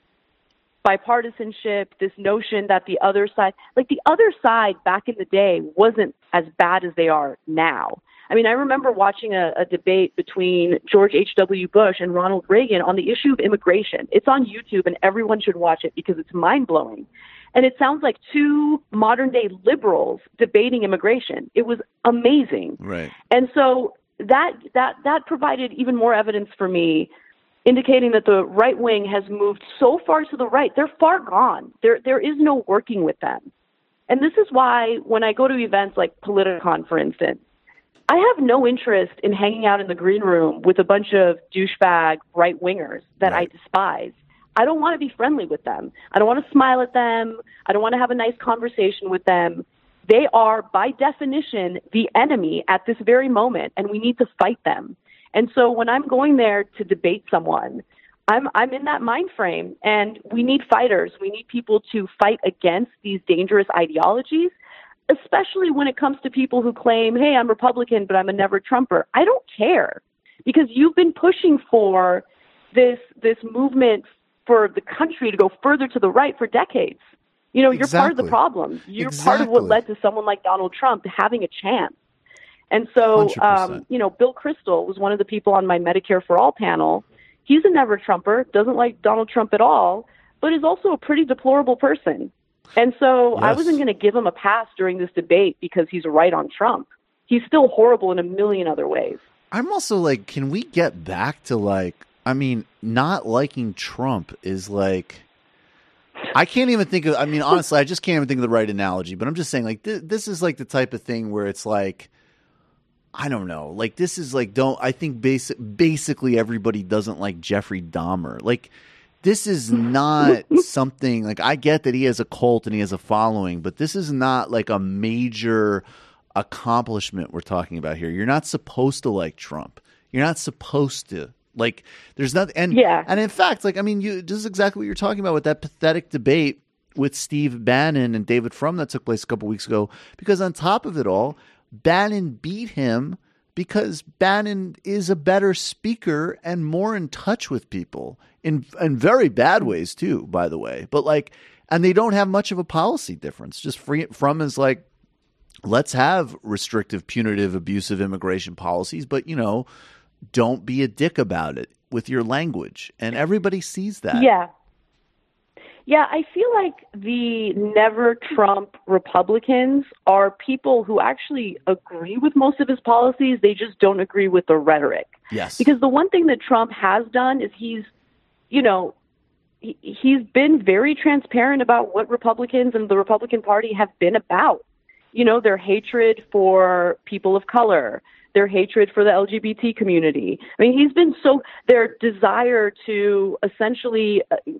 bipartisanship, this notion that the other side, like the other side back in the day wasn't as bad as they are now. I mean, I remember watching a, a debate between George H W. Bush and Ronald Reagan on the issue of immigration. It's on YouTube, and everyone should watch it because it's mind-blowing. And it sounds like two modern-day liberals debating immigration. It was amazing. Right. And so that that that provided even more evidence for me, indicating that the right wing has moved so far to the right. They're far gone. There there is no working with them. And this is why when I go to events like Politicon, for instance, I have no interest in hanging out in the green room with a bunch of douchebag right-wingers that right. I despise. I don't want to be friendly with them. I don't want to smile at them. I don't want to have a nice conversation with them. They are, by definition, the enemy at this very moment, and we need to fight them. And so when I'm going there to debate someone, I'm I'm in that mind frame, and we need fighters. We need people to fight against these dangerous ideologies, especially when it comes to people who claim, hey, I'm Republican, but I'm a never Trumper. I don't care, because you've been pushing for this this movement for the country to go further to the right for decades. You know, you're exactly. part of the problem. You're exactly. part of what led to someone like Donald Trump having a chance. And so, um, you know, Bill Kristol was one of the people on my Medicare for All panel. He's a never Trumper, doesn't like Donald Trump at all, but is also a pretty deplorable person. And so yes. I wasn't going to give him a pass during this debate because he's right on Trump. He's still horrible in a million other ways. I'm also like, can we get back to like, I mean, not liking Trump is like, I can't even think of, I mean, honestly, I just can't even think of the right analogy, but I'm just saying like, th- this is like the type of thing where it's like, I don't know, like this is like, don't, I think basic, basically everybody doesn't like Jeffrey Dahmer. Like this is not something like, I get that he has a cult and he has a following, but this is not like a major accomplishment we're talking about here. You're not supposed to like Trump. You're not supposed to. Like, there's nothing, and yeah. and in fact, like, I mean, you this is exactly what you're talking about with that pathetic debate with Steve Bannon and David Frum that took place a couple weeks ago. Because on top of it all, Bannon beat him because Bannon is a better speaker and more in touch with people in in very bad ways too, by the way. But like, and they don't have much of a policy difference. Just free, Frum is like, let's have restrictive, punitive, abusive immigration policies, but you know. Don't be a dick about it with your language. And everybody sees that. Yeah. Yeah, I feel like the never Trump Republicans are people who actually agree with most of his policies. They just don't agree with the rhetoric. Yes. Because the one thing that Trump has done is he's, you know, he, he's been very transparent about what Republicans and the Republican Party have been about. You know, their hatred for people of color, their hatred for the L G B T community. I mean, he's been so, their desire to essentially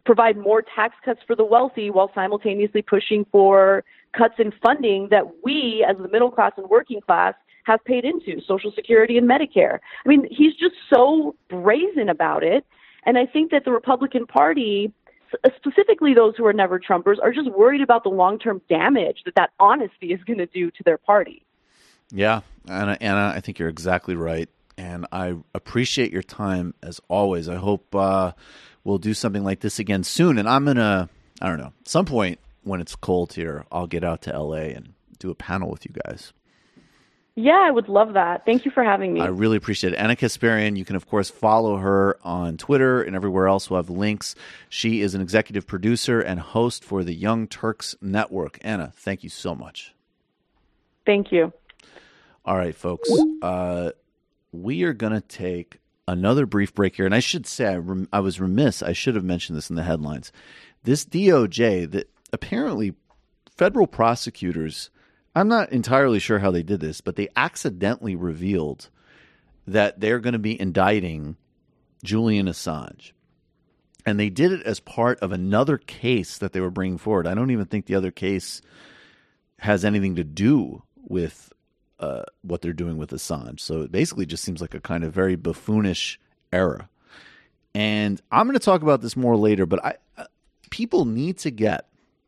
provide more tax cuts for the wealthy while simultaneously pushing for cuts in funding that we, as the middle class and working class, have paid into, Social Security and Medicare. I mean, he's just so brazen about it. And I think that the Republican Party, specifically those who are never Trumpers, are just worried about the long-term damage that that honesty is going to do to their party. Yeah, Anna, Anna, I think you're exactly right. And I appreciate your time as always. I hope uh, we'll do something like this again soon. And I'm going to, I don't know, some point when it's cold here, I'll get out to L A and do a panel with you guys. Yeah, I would love that. Thank you for having me. I really appreciate it. Anna Kasparian, you can, of course, follow her on Twitter and everywhere else. We'll have links. She is an executive producer and host for the Young Turks Network. Anna, thank you so much. Thank you. All right, folks. Uh, we are going to take another brief break here. And I should say, I, rem- I was remiss. I should have mentioned this in the headlines. This D O J, that apparently federal prosecutors, I'm not entirely sure how they did this, but they accidentally revealed that they're going to be indicting Julian Assange. And they did it as part of another case that they were bringing forward. I don't even think the other case has anything to do with uh, what they're doing with Assange. So it basically just seems like a kind of very buffoonish error. And I'm going to talk about this more later, but I, uh, people need to get,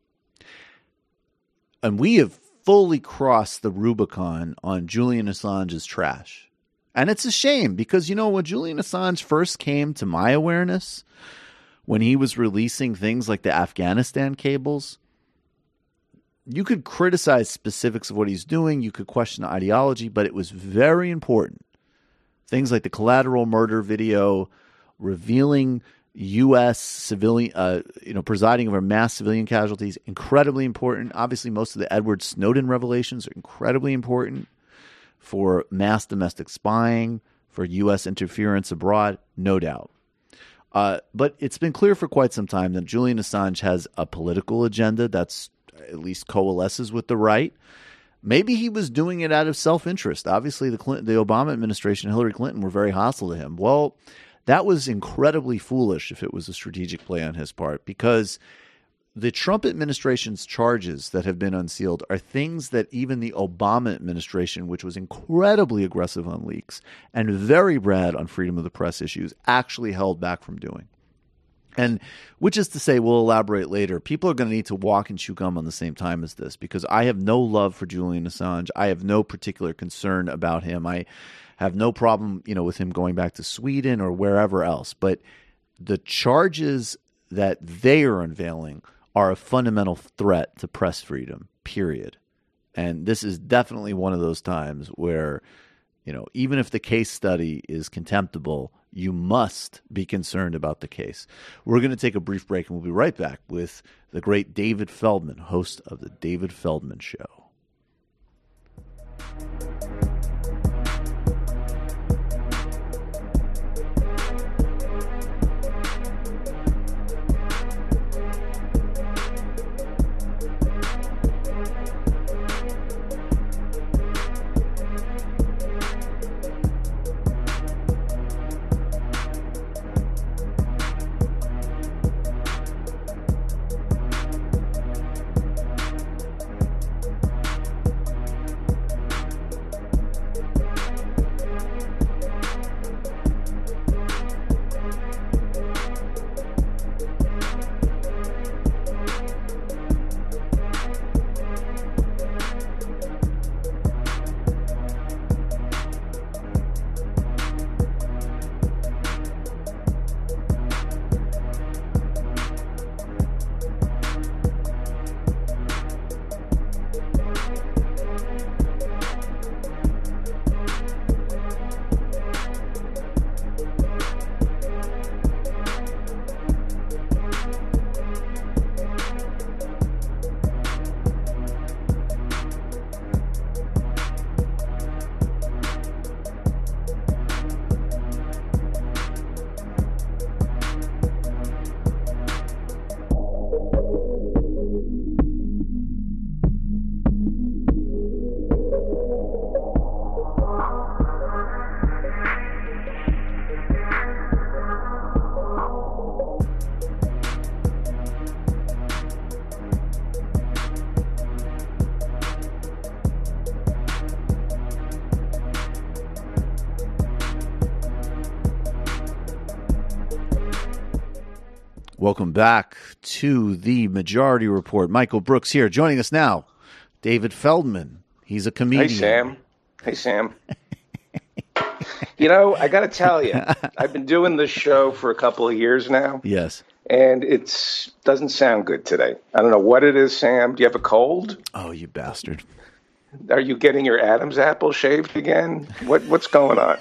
and we have fully crossed the Rubicon on Julian Assange's trash. And it's a shame because, you know, when Julian Assange first came to my awareness, when he was releasing things like the Afghanistan cables, you could criticize specifics of what he's doing. You could question the ideology, but it was very important. Things like the collateral murder video revealing U S civilian, uh, you know, presiding over mass civilian casualties, incredibly important. Obviously, most of the Edward Snowden revelations are incredibly important for mass domestic spying, for U S interference abroad, no doubt. Uh, but it's been clear for quite some time that Julian Assange has a political agenda that's at least coalesces with the right. Maybe he was doing it out of self-interest. Obviously, the Clinton, the Obama administration, Hillary Clinton were very hostile to him. Well, that was incredibly foolish if it was a strategic play on his part, because the Trump administration's charges that have been unsealed are things that even the Obama administration, which was incredibly aggressive on leaks and very bad on freedom of the press issues, actually held back from doing. And which is to say, we'll elaborate later, people are going to need to walk and chew gum on the same time as this, because I have no love for Julian Assange. I have no particular concern about him. I have no problem, you know, with him going back to Sweden or wherever else. But the charges that they are unveiling are a fundamental threat to press freedom, period. And this is definitely one of those times where, you know, even if the case study is contemptible, you must be concerned about the case. We're going to take a brief break, and we'll be right back with the great David Feldman, host of The David Feldman Show. Welcome back to the Majority Report. Michael Brooks here. Joining us now, David Feldman. He's a comedian. Hey, Sam. Hey, Sam. You know, I got to tell you, I've been doing this show for a couple of years now. Yes. And it doesn't sound good today. I don't know what it is, Sam. Do you have a cold? Oh, you bastard. Are you getting your Adam's apple shaved again? What What's going on?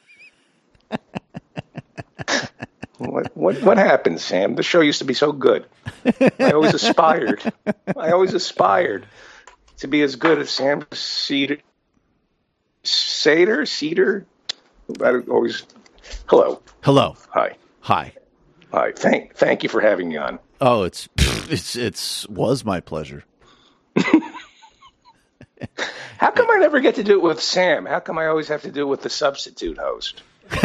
What, what what happened, Sam? The show used to be so good. I always aspired. I always aspired to be as good as Sam Cedar. Sater? Cedar? I always. Hello. Hello. Hi. Hi. Hi. Thank thank you for having me on. Oh, it's it's it's was my pleasure. How come I never get to do it with Sam? How come I always have to do it with the substitute host?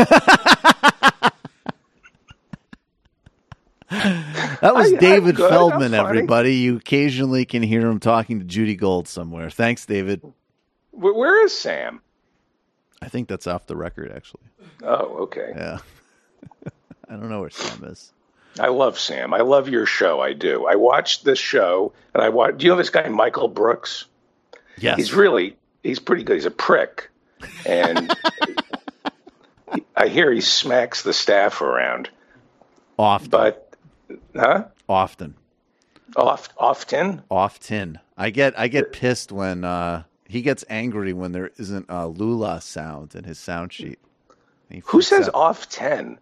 That was I, David good, Feldman, everybody. You occasionally can hear him talking to Judy Gold somewhere. Thanks, David. Where, where is Sam? I think that's off the record, actually. Oh, okay. Yeah. I don't know where Sam is. I love Sam. I love your show. I do. I watched this show, and I watch. Do you know this guy, Michael Brooks? Yes. He's really, he's pretty good. He's a prick. And I hear he smacks the staff around. Often. But, huh? Often. Oft, often? Often. I get I get pissed when uh, he gets angry when there isn't a Lula sound in his sound sheet. Who says out. Off ten?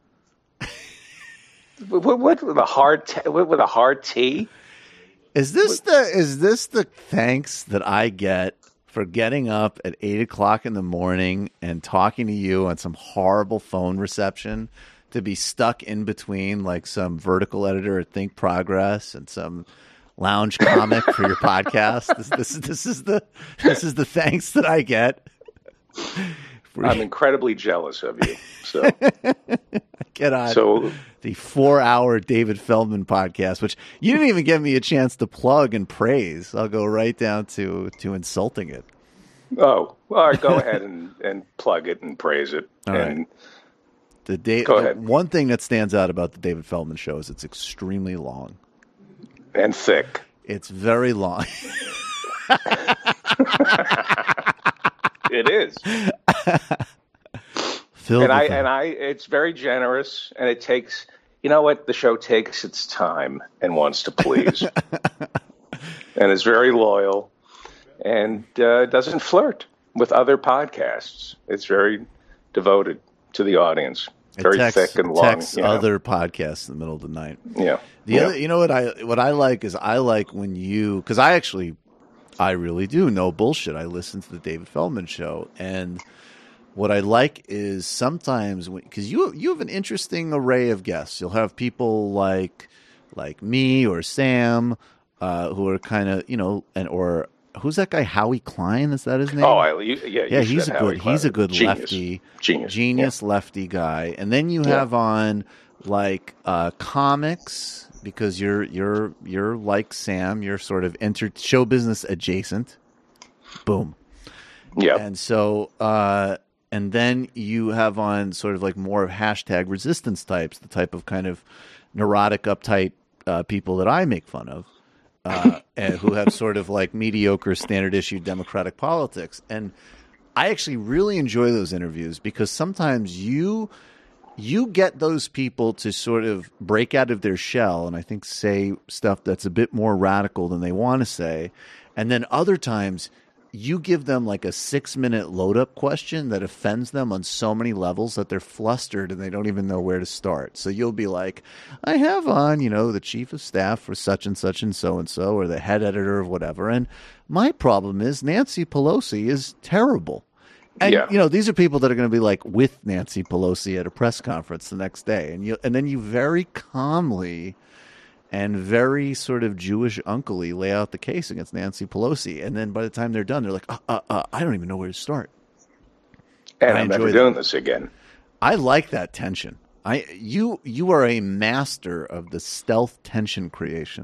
what, what with a hard t- with a hard T? Is this the is this the thanks that I get for getting up at eight o'clock in the morning and talking to you on some horrible phone reception to be stuck in between like some vertical editor at Think Progress and some lounge comic for your podcast? This, this this is the this is the thanks that I get. I'm incredibly jealous of you. So get on so, the four-hour David Feldman podcast, which you didn't even give me a chance to plug and praise. I'll go right down to, to insulting it. Oh, all right. Go ahead and, and plug it and praise it. All and right. The da- go the ahead. One thing that stands out about the David Feldman show is it's extremely long and thick. It's very long. It is. Filled and I with and I it's very generous, and it takes, you know what, the show takes its time and wants to please. And is very loyal and uh, doesn't flirt with other podcasts. It's very devoted to the audience. It Very texts, thick and long. Texts you know? other podcasts in the middle of the night. Yeah. The yeah. other, you know what I what I like is I like when you, because I actually I really do no bullshit. I listen to the David Feldman show, and what I like is sometimes because you you have an interesting array of guests. You'll have people like like me or Sam uh, who are kind of you know and or who's that guy Howie Klein? Is that his name? Oh, I, you, yeah, yeah. You He's a Howie good Klein. he's a good Genius. lefty Genius, genius yeah. lefty guy, and then you Yeah. have on like uh, comics. Because you're you're you're like Sam, you're sort of enter show business adjacent. Boom. Yeah. And so uh, and then you have on sort of like more of hashtag resistance types, the type of kind of neurotic, uptight uh, people that I make fun of, uh, and who have sort of like mediocre standard issue democratic politics. And I actually really enjoy those interviews because sometimes you you get those people to sort of break out of their shell and I think say stuff that's a bit more radical than they want to say. And then other times you give them like a six minute load up question that offends them on so many levels that they're flustered and they don't even know where to start. So you'll be like, I have on, you know, the chief of staff for such and such and so and so, or the head editor of whatever. And my problem is Nancy Pelosi is terrible. And, yeah. you know, these are people that are going to be like with Nancy Pelosi at a press conference the next day. And you, and then you very calmly and very sort of Jewish uncle-y lay out the case against Nancy Pelosi. And then by the time they're done, they're like, uh, uh, uh, I don't even know where to start. And I I'm never enjoy doing that. this again. I like that tension. I you you are a master of the stealth tension creation.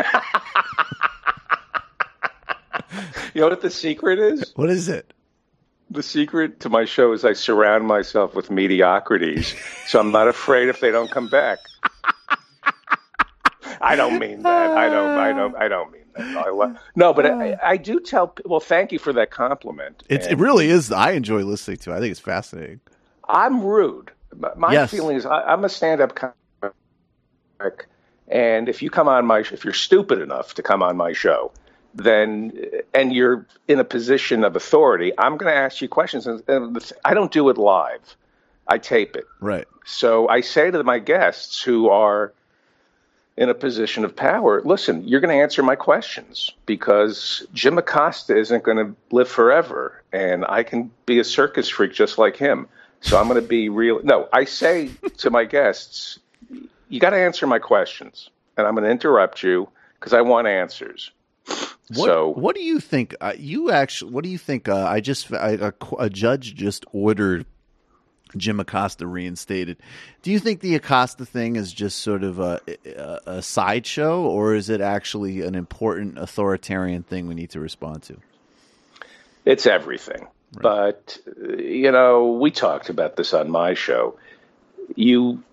You know what the secret is? What is it? The secret to my show is I surround myself with mediocrities, so I'm not afraid if they don't come back. I don't mean that. I don't. I don't. I don't mean that. I lo- no, but I, I do tell. Well, thank you for that compliment. It's, And it really is. I enjoy listening to it. I think it's fascinating. I'm rude. My Yes. feeling is I, I'm a stand-up comic, and if you come on my, if you're stupid enough to come on my show, then and you're in a position of authority, I'm going to ask you questions. And, and the th- I don't do it live. I tape it. Right. So I say to my guests who are in a position of power, listen, you're going to answer my questions because Jim Acosta isn't going to live forever, and I can be a circus freak just like him. So I'm going to be real. No, I say to my guests, you got to answer my questions, and I'm going to interrupt you because I want answers. What, so what do you think? Uh, you actually, what do you think? Uh, I just I, a, a judge just ordered Jim Acosta reinstated. Do you think the Acosta thing is just sort of a, a, a sideshow, or is it actually an important authoritarian thing we need to respond to? It's everything. Right. But, you know, we talked about this on my show. You,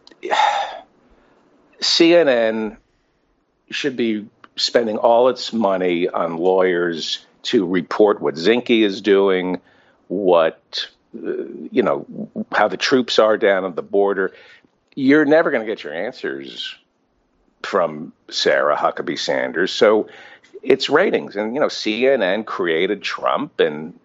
C N N should be spending all its money on lawyers to report what Zinke is doing, what, uh, you know, how the troops are down at the border. You're never going to get your answers from Sarah Huckabee Sanders. So it's ratings. And, you know, C N N created Trump, and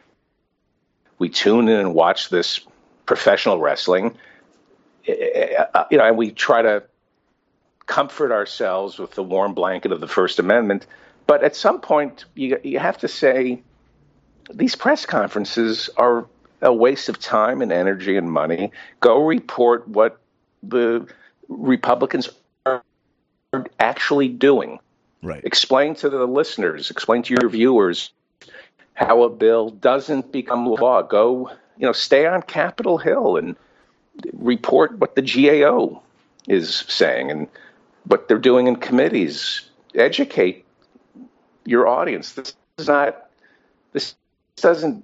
we tune in and watch this professional wrestling, you know, and we try to comfort ourselves with the warm blanket of the First Amendment. But at some point, you, you have to say these press conferences are a waste of time and energy and money. Go report what the Republicans are actually doing. Right. Explain to the listeners, explain to your viewers how a bill doesn't become law. Go, you know, stay on Capitol Hill and report what the G A O is saying and what they're doing in committees. Educate your audience. This is not, this doesn't,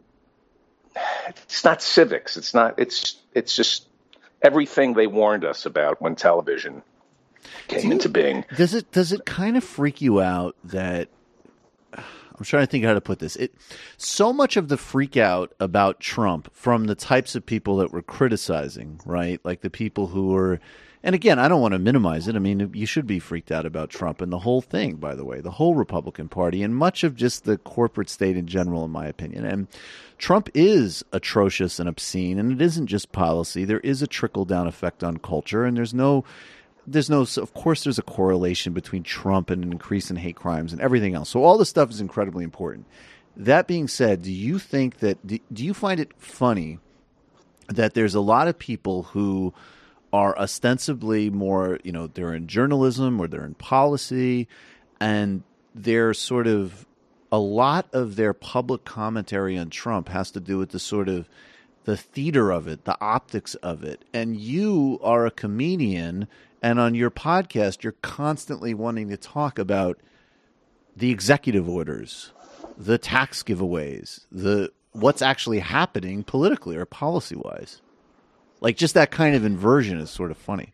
it's not civics. It's not, it's, it's just everything they warned us about when television came you, into being. Does it, does it kind of freak you out that, I'm trying to think how to put this. It so much of the freak out about Trump from the types of people that were criticizing, right? Like the people who were, and again, I don't want to minimize it. I mean, you should be freaked out about Trump and the whole thing, by the way, the whole Republican Party and much of just the corporate state in general, in my opinion. And Trump is atrocious and obscene, and it isn't just policy. There is a trickle down effect on culture, and there's no There's no, of course, there's a correlation between Trump and an increase in hate crimes and everything else. So all this stuff is incredibly important. That being said, do you think that, do, do you find it funny that there's a lot of people who are ostensibly more, you know, they're in journalism or they're in policy, and they're sort of, a lot of their public commentary on Trump has to do with the sort of the theater of it, the optics of it. And you are a comedian, and on your podcast, you're constantly wanting to talk about the executive orders, the tax giveaways, the what's actually happening politically or policy-wise. Like, just that kind of inversion is sort of funny.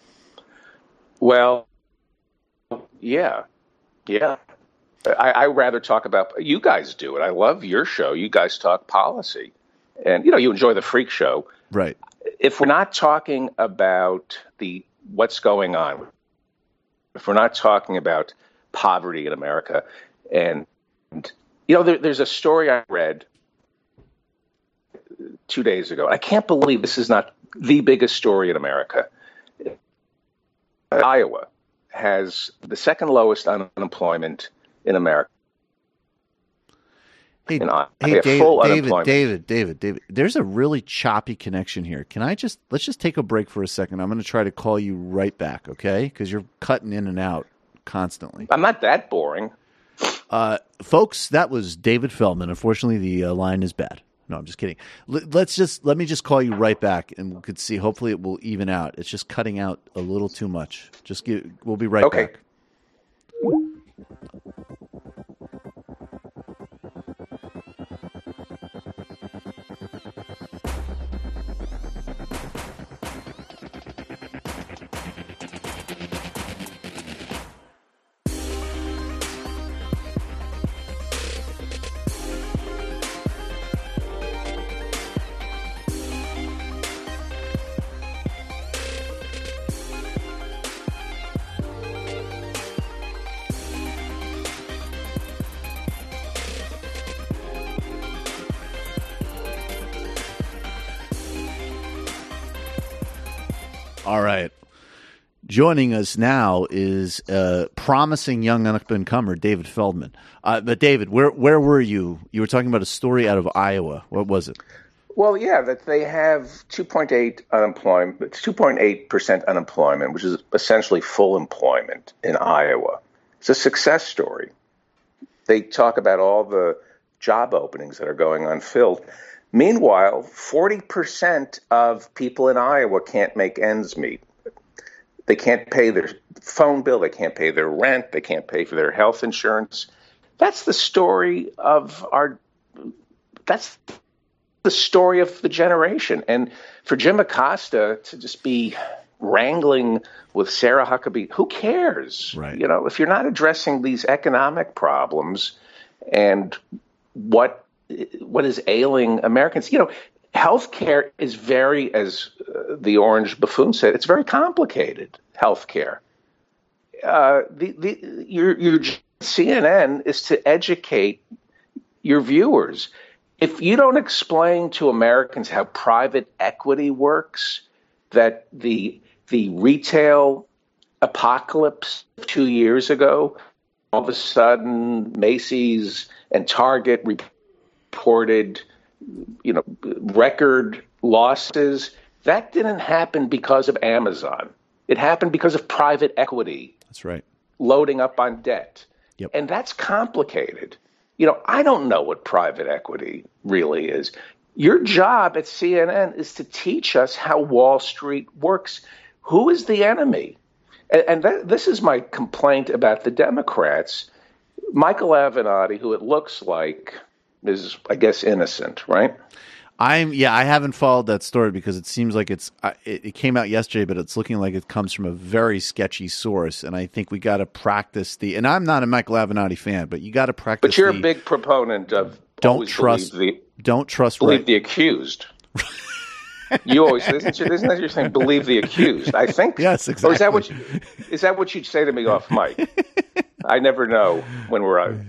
Well, yeah, yeah. I, I rather talk about, you guys do it. I love your show. You guys talk policy. And, you know, you enjoy the freak show. Right. If we're not talking about the what's going on, if we're not talking about poverty in America, and, and you know, there, there's a story I read two days ago. I can't believe this is not the biggest story in America. Iowa has the second lowest unemployment in America. Hey, in Iowa. hey David, full David, unemployment. David, David, David, there's a really choppy connection here. Can I just, let's just take a break for a second. I'm going to try to call you right back, okay? Because you're cutting in and out constantly. I'm not that boring. Uh, folks, that was David Feldman. Unfortunately, the uh, line is bad. No, I'm just kidding. L- let's just, let me just call you right back, and we could see, hopefully it will even out. It's just cutting out a little too much. Just get, we'll be right okay. back. All right. Joining us now is a promising young up-and-comer, David Feldman. Uh, but David, where where were you? You were talking about a story out of Iowa. What was it? Well, yeah, that they have two point eight unemployment, two point eight percent unemployment, which is essentially full employment in Iowa. It's a success story. They talk about all the job openings that are going unfilled. Meanwhile, forty percent of people in Iowa can't make ends meet. They can't pay their phone bill. They can't pay their rent. They can't pay for their health insurance. That's the story of our, that's the story of the generation. And for Jim Acosta to just be wrangling with Sarah Huckabee, who cares? Right. You know, if you're not addressing these economic problems and what what is ailing Americans, you know, healthcare is very, as uh, the Orange Buffoon said, it's very complicated. Healthcare. Uh, the the your your C N N is to educate your viewers. If you don't explain to Americans how private equity works, that the the retail apocalypse two years ago, all of a sudden Macy's and Target reported, you know, record losses. That didn't happen because of Amazon. It happened because of private equity. That's right. Loading up on debt. Yep. And that's complicated. You know, I don't know what private equity really is. Your job at C N N is to teach us how Wall Street works. Who is the enemy? And, and that, this is my complaint about the Democrats. Michael Avenatti, who it looks like is, I guess, innocent, right? I'm yeah. I haven't followed that story because it seems like it's uh, it, it came out yesterday, but it's looking like it comes from a very sketchy source. And I think we got to practice the. And I'm not a Michael Avenatti fan, but you got to practice. But you're the, a big proponent of don't trust the don't trust believe right. the accused. You always isn't, isn't that your thing? Believe the accused. I think yes, exactly. Or is that what you, is that what you'd say to me off mic? I never know when we're on.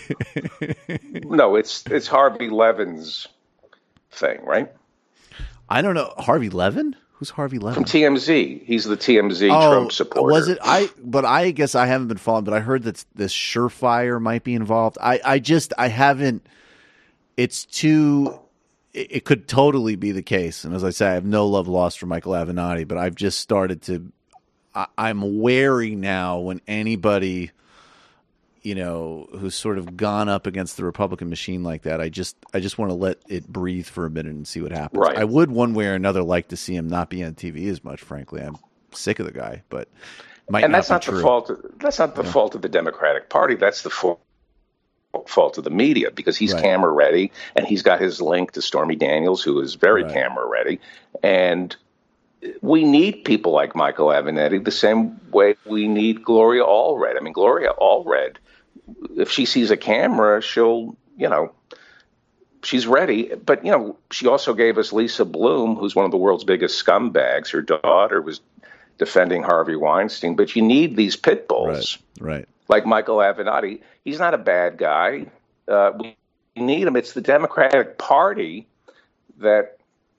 No, it's it's Harvey Levin's thing, right? I don't know. Harvey Levin? Who's Harvey Levin? From T M Z. He's the T M Z oh, Trump supporter. Was it? I. But I guess I haven't been following. But I heard that this Surefire might be involved. I. I just. I haven't. It's too. It, it could totally be the case. And as I say, I have no love lost for Michael Avenatti. But I've just started to. I, I'm wary now when anybody, you know, who's sort of gone up against the Republican machine like that. I just I just want to let it breathe for a minute and see what happens. Right. I would one way or another like to see him not be on T V as much, frankly. I'm sick of the guy, but might and not that's be not true. the fault of, that's not the yeah. fault of the Democratic Party. That's the fault fault of the media, because he's right. camera ready and he's got his link to Stormy Daniels, who is very right. camera ready. And we need people like Michael Avenatti the same way we need Gloria Allred. I mean, Gloria Allred, if she sees a camera, she'll, you know, she's ready. But, you know, she also gave us Lisa Bloom, who's one of the world's biggest scumbags. Her daughter was defending Harvey Weinstein. But you need these pit bulls. Right, right. Like Michael Avenatti. He's not a bad guy. Uh, we need him. It's the Democratic Party that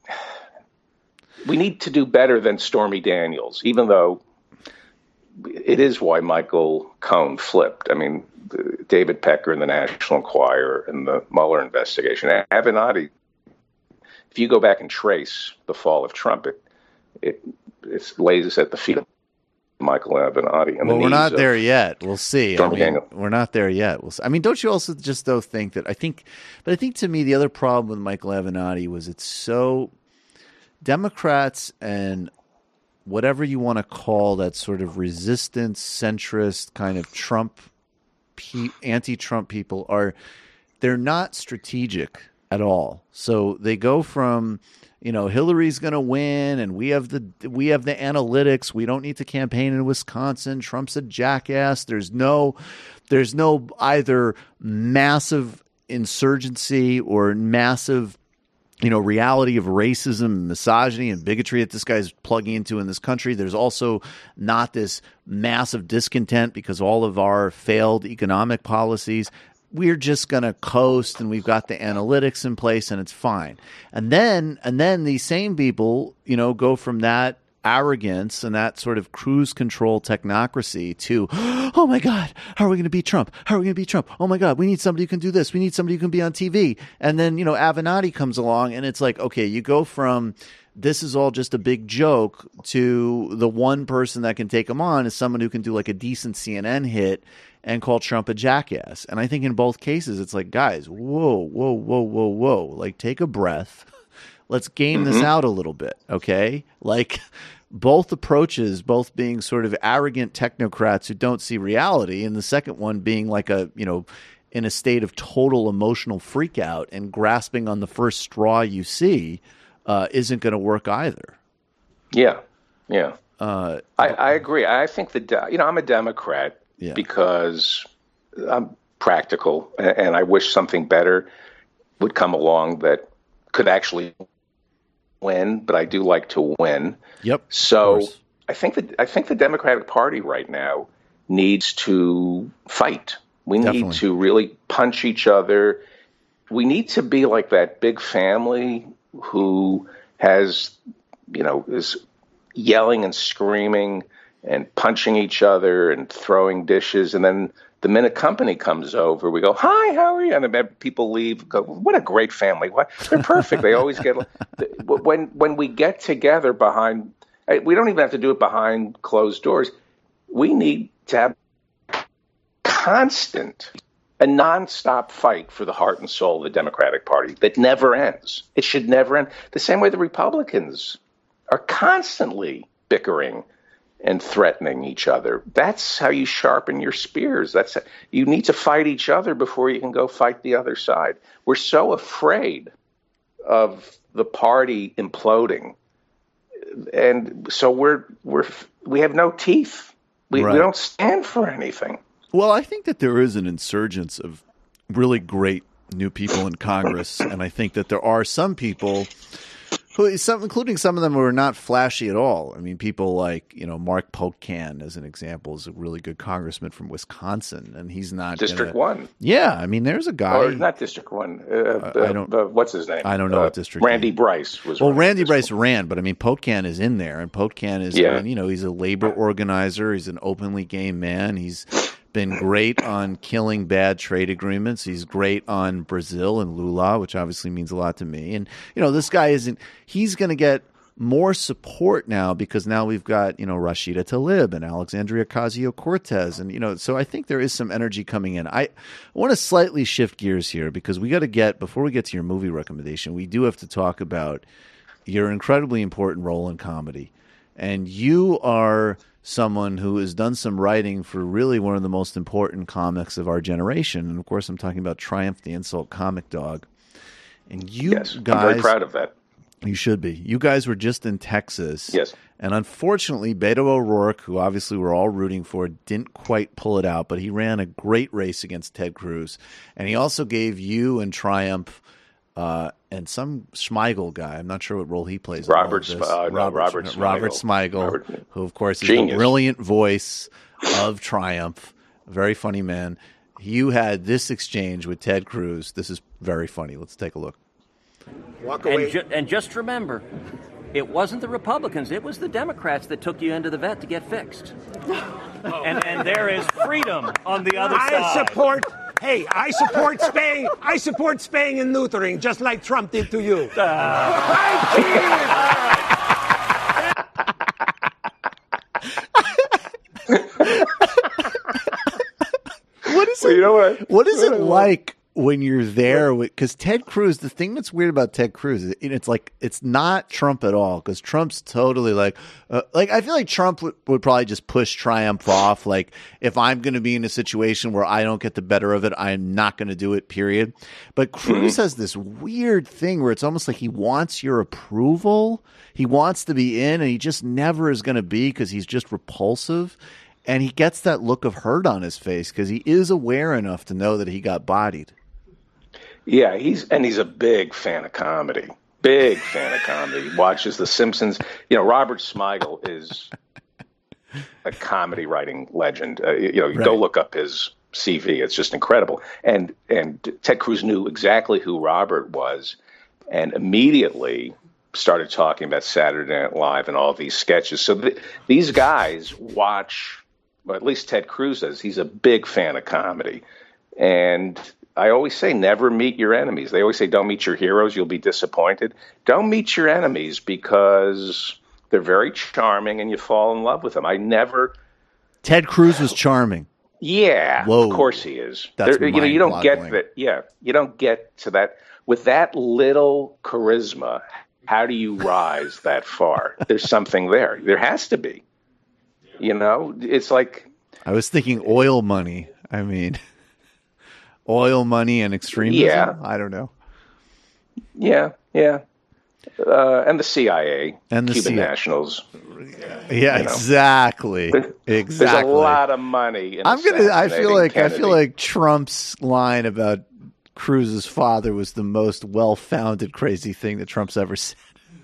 we need to do better than Stormy Daniels, even though it is why Michael Cohen flipped. I mean, David Pecker in the National Enquirer and the Mueller investigation. Avenatti, if you go back and trace the fall of Trump, it, it, it lays at the feet of Michael Avenatti. And well, the we're not of, there yet. We'll see. I mean, Daniel. we're not there yet. We'll see. I mean, don't you also just, though, think that I think, but I think to me, the other problem with Michael Avenatti was it's so Democrats and whatever you want to call that sort of resistance, centrist kind of Trump, anti-Trump people are, they're not strategic at all. So they go from, you know, Hillary's going to win and we have the, we have the analytics. We don't need to campaign in Wisconsin. Trump's a jackass. There's no, there's no either massive insurgency or massive, you know, reality of racism, misogyny, and bigotry that this guy's plugging into in this country. There's also not this massive discontent because all of our failed economic policies. We're just going to coast and we've got the analytics in place and it's fine. And then, and then these same people, you know, go from that arrogance and that sort of cruise control technocracy to, oh my God, how are we going to beat Trump? How are we going to beat Trump? Oh my God, we need somebody who can do this. We need somebody who can be on T V. And then, you know, Avenatti comes along and it's like, okay, you go from this is all just a big joke to the one person that can take him on is someone who can do like a decent C N N hit and call Trump a jackass. And I think in both cases, it's like, guys, whoa, whoa, whoa, whoa, whoa. Like, take a breath. Let's game mm-hmm. this out a little bit, okay? Like, both approaches, both being sort of arrogant technocrats who don't see reality, and the second one being like a, you know, in a state of total emotional freak out and grasping on the first straw you see, uh, isn't going to work either. Yeah, yeah. Uh, I, I agree. I think the, you know, I'm a Democrat yeah. because I'm practical, and I wish something better would come along that could actually win, but I do like to win. Yep. So I think that I think the Democratic Party right now needs to fight. We Definitely. need to really punch each other. We need to be like that big family who has, you know, is yelling and screaming and punching each other and throwing dishes, and then the minute company comes over, we go, "Hi, how are you?" And then people leave. Go, "What a great family! What? They're perfect." They always get when when we get together behind. We don't even have to do it behind closed doors. We need to have constant, a nonstop fight for the heart and soul of the Democratic Party that never ends. It should never end. The same way the Republicans are constantly bickering and threatening each other. That's how you sharpen your spears. That's how, you need to fight each other before you can go fight the other side. We're so afraid of the party imploding, and so we're we're we have no teeth. We, right. we don't stand for anything. Well, I think that there is an insurgence of really great new people in Congress, and I think that there are some people who, some, including some of them who are not flashy at all. I mean, people like, you know, Mark Pocan, as an example, is a really good congressman from Wisconsin, and he's not District gonna, One. Yeah, I mean, there's a guy. Or not District One. Uh, uh, I don't. Uh, what's his name? I don't know uh, what district. Randy Bryce was. Well, Randy Bryce ran, but I mean, Pocan is in there, and Pocan is, yeah. I mean, you know, he's a labor organizer. He's an openly gay man. He's been great on killing bad trade agreements. He's great on Brazil and Lula, which obviously means a lot to me. And, you know, this guy isn't – he's going to get more support now because now we've got, you know, Rashida Tlaib and Alexandria Ocasio-Cortez. And, you know, so I think there is some energy coming in. I want to slightly shift gears here because we got to get – before we get to your movie recommendation, we do have to talk about your incredibly important role in comedy. And you are – someone who has done some writing for really one of the most important comics of our generation. And, of course, I'm talking about Triumph the Insult Comic Dog. And you yes, guys... I'm very proud of that. You should be. You guys were just in Texas. Yes. And, unfortunately, Beto O'Rourke, who obviously we're all rooting for, didn't quite pull it out. But he ran a great race against Ted Cruz. And he also gave you and Triumph... Uh, and some Smigel guy, I'm not sure what role he plays. Robert, in uh, Robert, no, Robert Smigel. Robert Smigel, Robert, who, of course, is genius. the brilliant voice of Triumph. A very funny man. You had this exchange with Ted Cruz. This is very funny. Let's take a look. Walk away. And, ju- and just remember, it wasn't the Republicans. It was the Democrats that took you into the vet to get fixed. and, and there is freedom on the other I side. I support... Hey, I support spaying. I support spaying and neutering, just like Trump did to you. Uh, what is well, it? You know what? What is it like when you're there? Because Ted Cruz, the thing that's weird about Ted Cruz, is it's like it's not Trump at all. Because Trump's totally like, uh, like I feel like Trump w- would probably just push Triumph off. Like if I'm going to be in a situation where I don't get the better of it, I'm not going to do it. Period. But Cruz mm-hmm. has this weird thing where it's almost like he wants your approval. He wants to be in, and he just never is going to be because he's just repulsive. And he gets that look of hurt on his face because he is aware enough to know that he got bodied. Yeah, he's and he's a big fan of comedy. Big fan of comedy. He watches The Simpsons. You know, Robert Smigel is a comedy writing legend. Uh, you know, you right. go look up his C V. It's just incredible. And and Ted Cruz knew exactly who Robert was, and immediately started talking about Saturday Night Live and all these sketches. So th- these guys watch, well, at least Ted Cruz does. He's a big fan of comedy. And I always say, never meet your enemies. They always say, don't meet your heroes. You'll be disappointed. Don't meet your enemies because they're very charming and you fall in love with them. I never. Ted Cruz was charming. Yeah, Whoa. Of course he is. That's there, you know, you don't get mind-boggling. that. Yeah, you don't get to that with that little charisma. How do you rise that far? There's something there. There has to be. You know, it's like I was thinking oil money. I mean, oil money and extremism. Yeah. I don't know. Yeah, yeah. Uh, and the C I A, And the Cuban C I A. nationals. Yeah, You know. exactly. Exactly. There's a lot of money. In I'm gonna. I feel assassinating like. I Kennedy. feel like Trump's line about Cruz's father was the most well-founded crazy thing that Trump's ever said.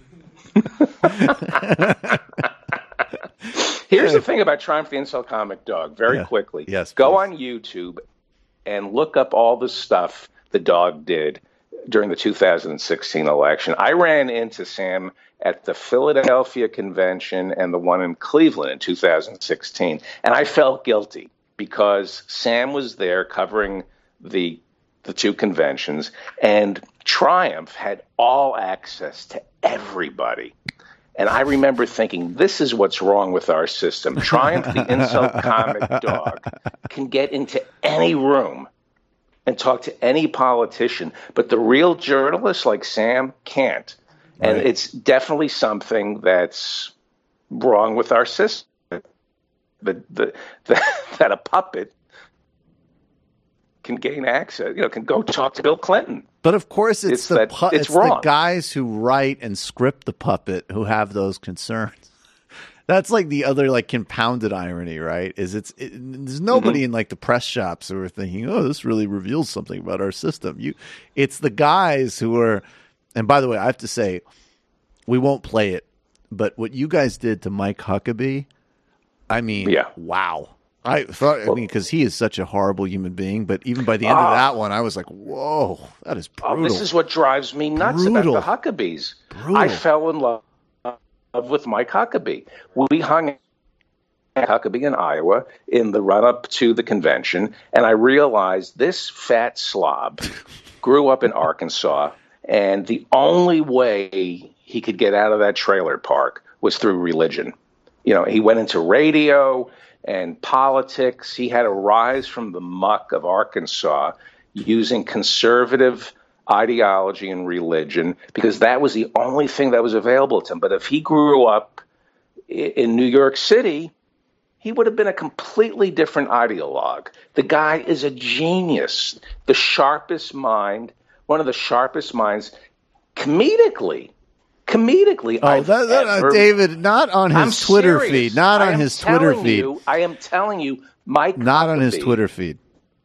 Here's the thing about Triumph the Insult Comic Dog, very Yeah. quickly. Yes, Go please. on YouTube and look up all the stuff the dog did during the two thousand sixteen election. I ran into Sam at the Philadelphia convention and the one in Cleveland in two thousand sixteen, and I felt guilty because Sam was there covering the the two conventions, and Triumph had all access to everybody. And I remember thinking, this is what's wrong with our system. Triumph, the Insult Comic Dog, can get into any room and talk to any politician, but the real journalists like Sam can't. And Right. it's definitely something that's wrong with our system. The, the, the, that a puppet can gain access, you know, can go talk to Bill Clinton. But of course, it's, It's the that- pu- it's it's the wrong. guys who write and script the puppet who have those concerns. That's like the other like compounded irony, right? Is it's it, there's nobody Mm-hmm. in like the press shops who are thinking, "Oh, this really reveals something about our system." You, it's the guys who are. And by the way, I have to say, we won't play it, but what you guys did to Mike Huckabee, I mean, Yeah. wow. I thought, I mean, because he is such a horrible human being, but even by the end of Ah. that one, I was like, "Whoa, that is brutal." Oh, this is what drives me nuts Brutal. about the Huckabees. Brutal. I fell in love with Mike Huckabee. We hung at Huckabee in Iowa in the run-up to the convention, and I realized this fat slob grew up in Arkansas, and the only way he could get out of that trailer park was through religion. You know, he went into radio and politics. He had to rise from the muck of Arkansas using conservative ideology and religion because that was the only thing that was available to him. But if he grew up i- in New York City, he would have been a completely different ideologue. The guy is a genius, the sharpest mind, one of the sharpest minds, comedically. Comedically, Oh, I've that, that, uh, ever- David, not on his I'm Twitter serious. feed. Not I on am his Twitter telling feed. you- I am telling you, Mike. Not on his Huckabee- Twitter feed.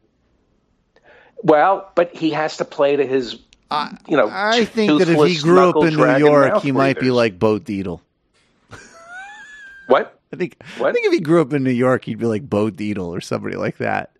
Well, but he has to play to his, you know. I think that if he toothless, grew up in New knuckle-dragging York, mouth he might be breathers. like Bo Dietl. What? I think. I What? think if he grew up in New York, he'd be like Bo Dietl or somebody like that.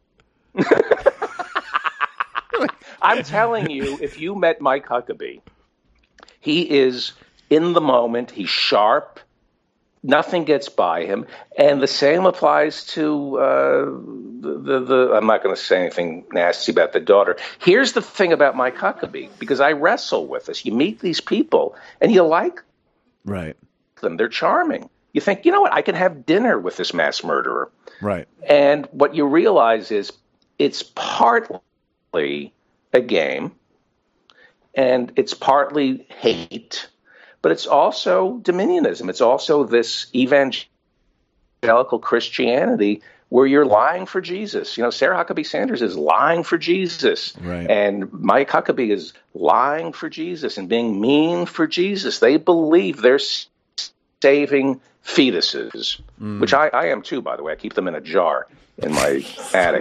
I'm telling you, if you met Mike Huckabee, he is in the moment. He's sharp. Nothing gets by him, and the same applies to uh, the, the, the. I'm not going to say anything nasty about the daughter. Here's the thing about Mike Huckabee, because I wrestle with this. You meet these people, and you like Right. them. They're charming. You think, you know what? I can have dinner with this mass murderer. Right. And what you realize is it's partly a game, and it's partly hate, but it's also dominionism. It's also this evangelical Christianity where you're lying for Jesus. You know, Sarah Huckabee Sanders is lying for Jesus. Right. And Mike Huckabee is lying for Jesus and being mean for Jesus. They believe they're saving fetuses, Mm. which I, I am too, by the way. I keep them in a jar in my attic.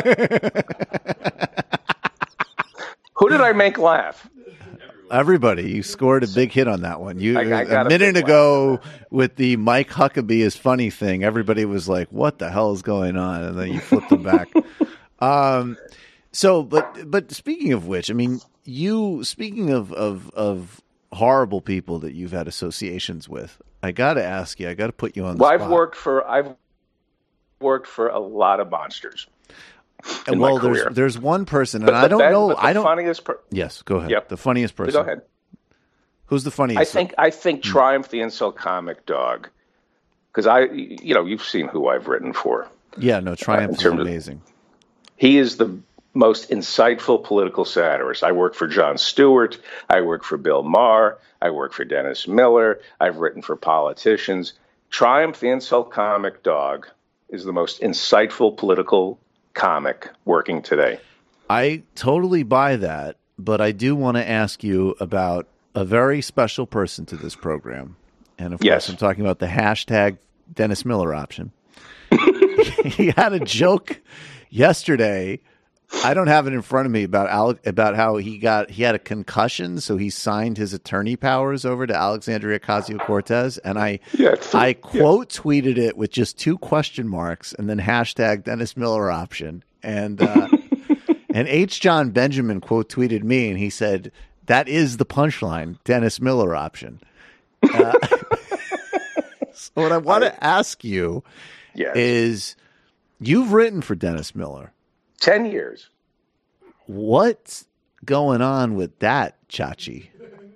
Who did I make laugh? Everybody, you scored a big hit on that one. You I- I a got a minute big ago with the Mike Huckabee is funny thing. Everybody was like, "What the hell is going on?" And then you flipped them back. um, so, but but speaking of which, I mean, you speaking of of of horrible people that you've had associations with. I got to ask you. I got to put you on the well, spot. I've worked for I've worked for a lot of monsters. In well, my career. there's there's one person, and but I don't ben, know. But the I don't. Funniest per- yes, go ahead. Yep. The funniest person. Go ahead. Who's the funniest? I think I think hmm. Triumph the Insult Comic Dog, because I you know you've seen who I've written for. Yeah, no, Triumph uh, is amazing. Of, he is the most insightful political satirist. I work for Jon Stewart. I work for Bill Maher. I work for Dennis Miller. I've written for politicians. Triumph the Insult Comic Dog is the most insightful political comic working today. I totally buy that, but I do want to ask you about a very special person to this program. And of yes. course, I'm talking about the hashtag Dennis Miller option. He had a joke yesterday. I don't have it in front of me about Ale- about how he got he had a concussion, so he signed his attorney powers over to Alexandria Ocasio-Cortez, and I yeah, I quote yeah. tweeted it with just two question marks and then hashtag Dennis Miller option, and uh, and H. John Benjamin quote tweeted me, and he said that is the punchline, Dennis Miller option. Uh, so what I want to ask you yes. is, you've written for Dennis Miller. Ten years. What's going on with that, Chachi?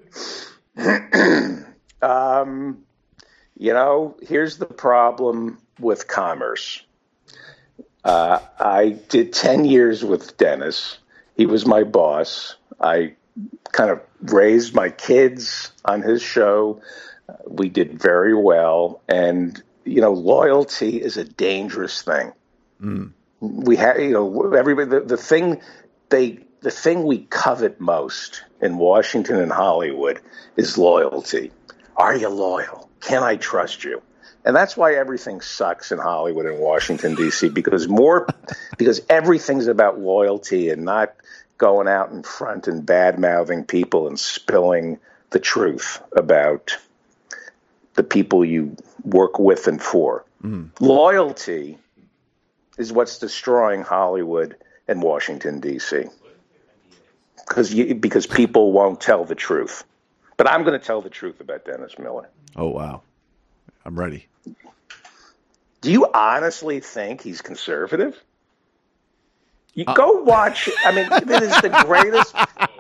um, you know, here's the problem with commerce. Uh, I did ten years with Dennis. He was my boss. I kind of raised my kids on his show. We did very well. And, you know, loyalty is a dangerous thing. Mm. We have, you know, everybody, the, the thing they, the thing we covet most in Washington and Hollywood is loyalty. Are you loyal? Can I trust you? And that's why everything sucks in Hollywood and Washington, D C, because more, because everything's about loyalty and not going out in front and bad-mouthing people and spilling the truth about the people you work with and for. Mm. Loyalty is what's destroying Hollywood and Washington, D C, because you, because people won't tell the truth. But I'm going to tell the truth about Dennis Miller. Oh, wow. I'm ready. Do you honestly think he's conservative? You uh, go watch. I mean, this is the greatest.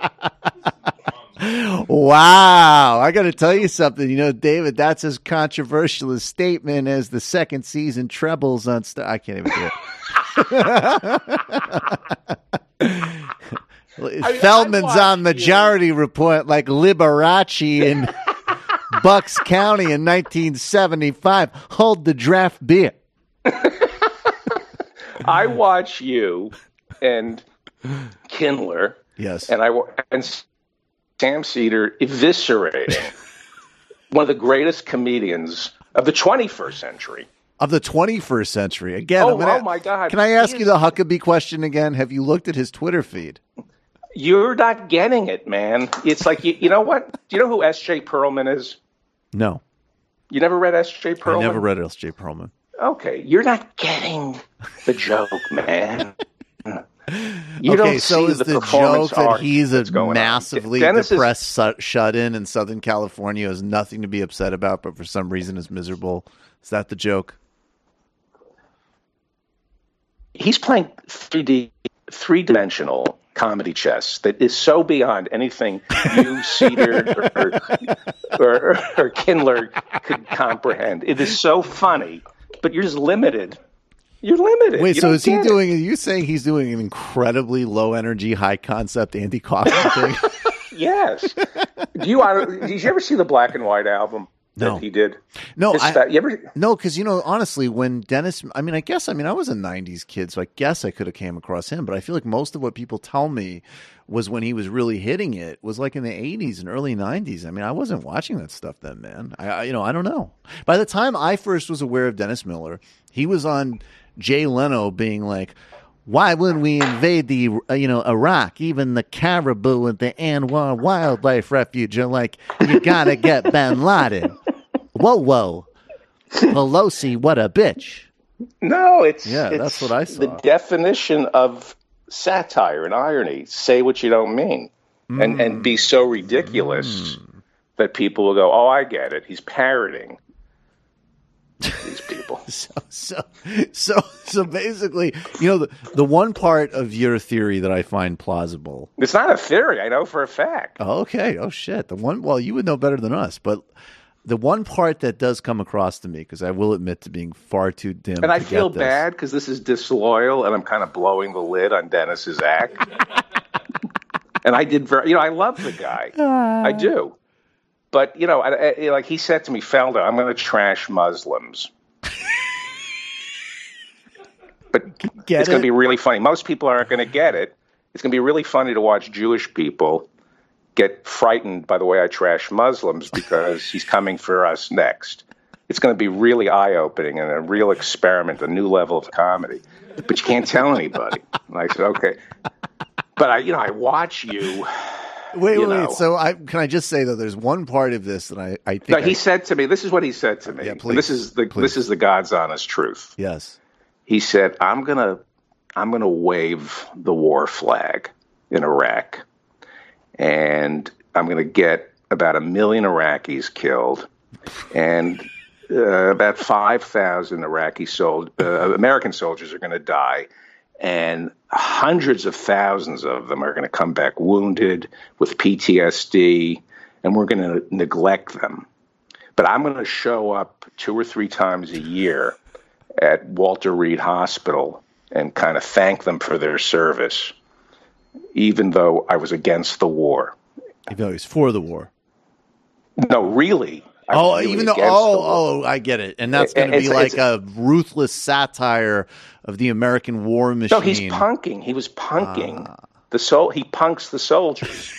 Wow. I got to tell you something. You know, David, that's as controversial a statement as the second season trebles on Star. I can't even do it. I mean, Feldman's on Majority you. Report like Liberace in Bucks County in nineteen seventy-five. Hold the draft beer. I watch you and Kindler. Yes. And I and Sam Seder eviscerating one of the greatest comedians of the twenty-first century. Of the twenty-first century. Again, oh, gonna, oh my God. Can I ask he you the Huckabee question again? Have you looked at his Twitter feed? You're not getting it, man. It's like, you, you know what? Do you know who S J Perlman is? No. You never read S J Perlman? I never read S J Perlman. Okay. You're not getting the joke, man. You okay, don't so see is the, the joke that he's a going massively depressed is, shut-in in Southern California, has nothing to be upset about, but for some reason is miserable? Is that the joke? He's playing three D, three-dimensional comedy chess that is so beyond anything you, Cedar, or, or, or Kindler could comprehend. It is so funny, but you're just limited. You're limited. Wait, you so is he doing? It. Are you saying he's doing an incredibly low energy, high concept Andy Kaufman thing? Yes. Do you? Did you ever see the Black and White album that no. he did? No, His I, fa- you ever? No, because you know, honestly, when Dennis, I mean, I guess, I mean, I was a nineties kid, so I guess I could have came across him, but I feel like most of what people tell me was when he was really hitting it was like in the eighties and early nineties. I mean, I wasn't watching that stuff then, man. I, I you know, I don't know. By the time I first was aware of Dennis Miller, he was on Jay Leno being like, why wouldn't we invade the, uh, you know, Iraq? Even the caribou and the Anwar Wildlife Refuge are like, you gotta get Bin Laden. Whoa, whoa. Pelosi, what a bitch. No, it's yeah, it's that's what I saw. The definition of satire and irony. Say what you don't mean, mm. and and be so ridiculous mm. that people will go, oh, I get it. He's parroting these people. so, so, so, so basically, you know, the, the one part of your theory that I find plausible. It's not a theory. I know for a fact. Oh, okay. Oh, shit. The one, well, you would know better than us, but the one part that does come across to me, because I will admit to being far too dim. And I to feel get this. bad because this is disloyal and I'm kind of blowing the lid on Dennis's act. And I did very, you know, I love the guy. Uh. I do. But, you know, I, I, like he said to me, Felder, I'm going to trash Muslims. But get it's it? going to be really funny. Most people aren't going to get it. It's going to be really funny to watch Jewish people get frightened by the way I trash Muslims because he's coming for us next. It's going to be really eye-opening and a real experiment, a new level of comedy. But you can't tell anybody. And I said, okay. But, I, you know, I watch you... Wait, you wait, know. wait. So I, can I just say, though, there's one part of this that I, I think... No, I, he said to me, this is what he said to me. Yeah, And please, this is the please. this is the God's honest truth. Yes. He said, I'm going to I'm going to wave the war flag in Iraq. And I'm going to get about a million Iraqis killed. And uh, about five thousand Iraqi sol- uh, American soldiers are going to die. And hundreds of thousands of them are going to come back wounded with P T S D, and we're going to neglect them. But I'm going to show up two or three times a year at Walter Reed Hospital and kind of thank them for their service, even though I was against the war. Even though he's for the war. No, really. I'm oh, really even though, oh, oh, I get it. And that's going to be It's- like it's- a ruthless satire of the American war machine. No, he's punking. He was punking Ah. the sol. He punks the soldiers.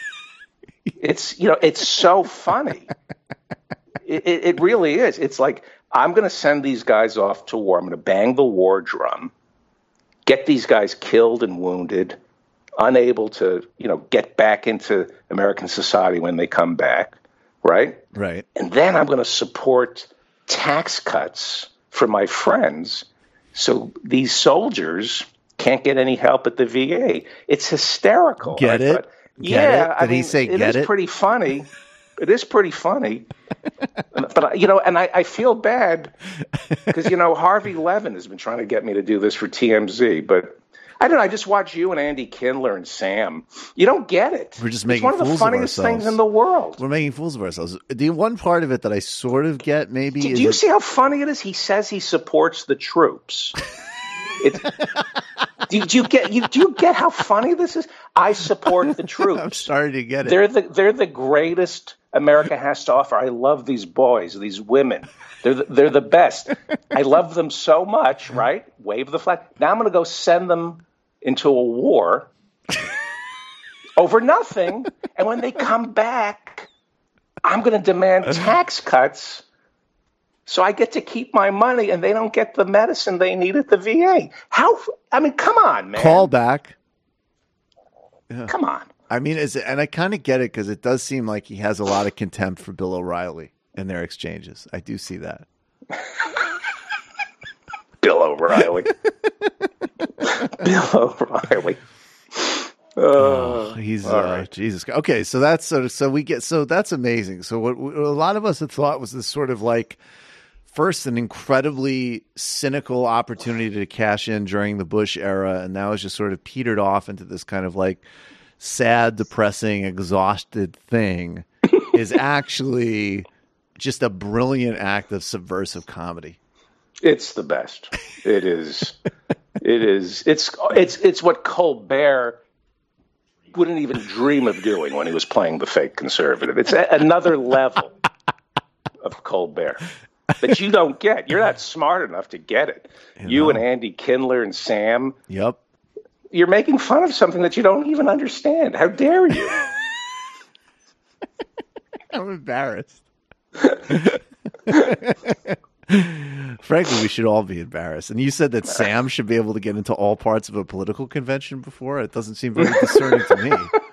It's you know, it's so funny. It, it, it really is. It's like I'm going to send these guys off to war. I'm going to bang the war drum, get these guys killed and wounded, unable to you know get back into American society when they come back, right? Right. And then I'm going to support tax cuts for my friends. So these soldiers can't get any help at the V A. It's hysterical. Get I it? thought, Get yeah, it? I Did he mean, say it get is it? pretty funny. It is pretty funny. But, you know, and I, I feel bad because, you know, Harvey Levin has been trying to get me to do this for T M Z. But I don't know. I just watch you and Andy Kindler and Sam. You don't get it. We're just it's making one of the fools of funniest ourselves. things in the world. We're making fools of ourselves. The one part of it that I sort of get maybe Do, is do you that- see how funny it is? He says he supports the troops. It, do, do you get you do you get how funny this is? I support the troops. I'm starting to get it. They're the they're the greatest America has to offer. I love these boys, these women. They're the, they're the best. I love them so much. Right? Wave the flag. Now I'm going to go send them into a war over nothing. And when they come back, I'm going to demand tax cuts. So I get to keep my money, and they don't get the medicine they need at the V A. How? I mean, come on, man. Call back. Yeah. Come on. I mean, is it, and I kind of get it because it does seem like he has a lot of contempt for Bill O'Reilly in their exchanges. I do see that. Bill O'Reilly. Bill O'Reilly. Oh, he's all uh, right. Jesus. Okay, so that's so so we get so that's amazing. So what, what a lot of us had thought was this sort of like first an incredibly cynical opportunity to cash in during the Bush era, and now it's just sort of petered off into this kind of like sad, depressing, exhausted thing. Is actually just a brilliant act of subversive comedy. It's the best. It is. It is. It's it's it's what Colbert wouldn't even dream of doing when he was playing the fake conservative. It's a, another level of Colbert that you don't get. You're not smart enough to get it. You You know. and Andy Kindler and Sam. Yep. You're making fun of something that you don't even understand. How dare you? I'm embarrassed. Frankly, we should all be embarrassed. And you said that Sam should be able to get into all parts of a political convention before. It doesn't seem very discerning to me.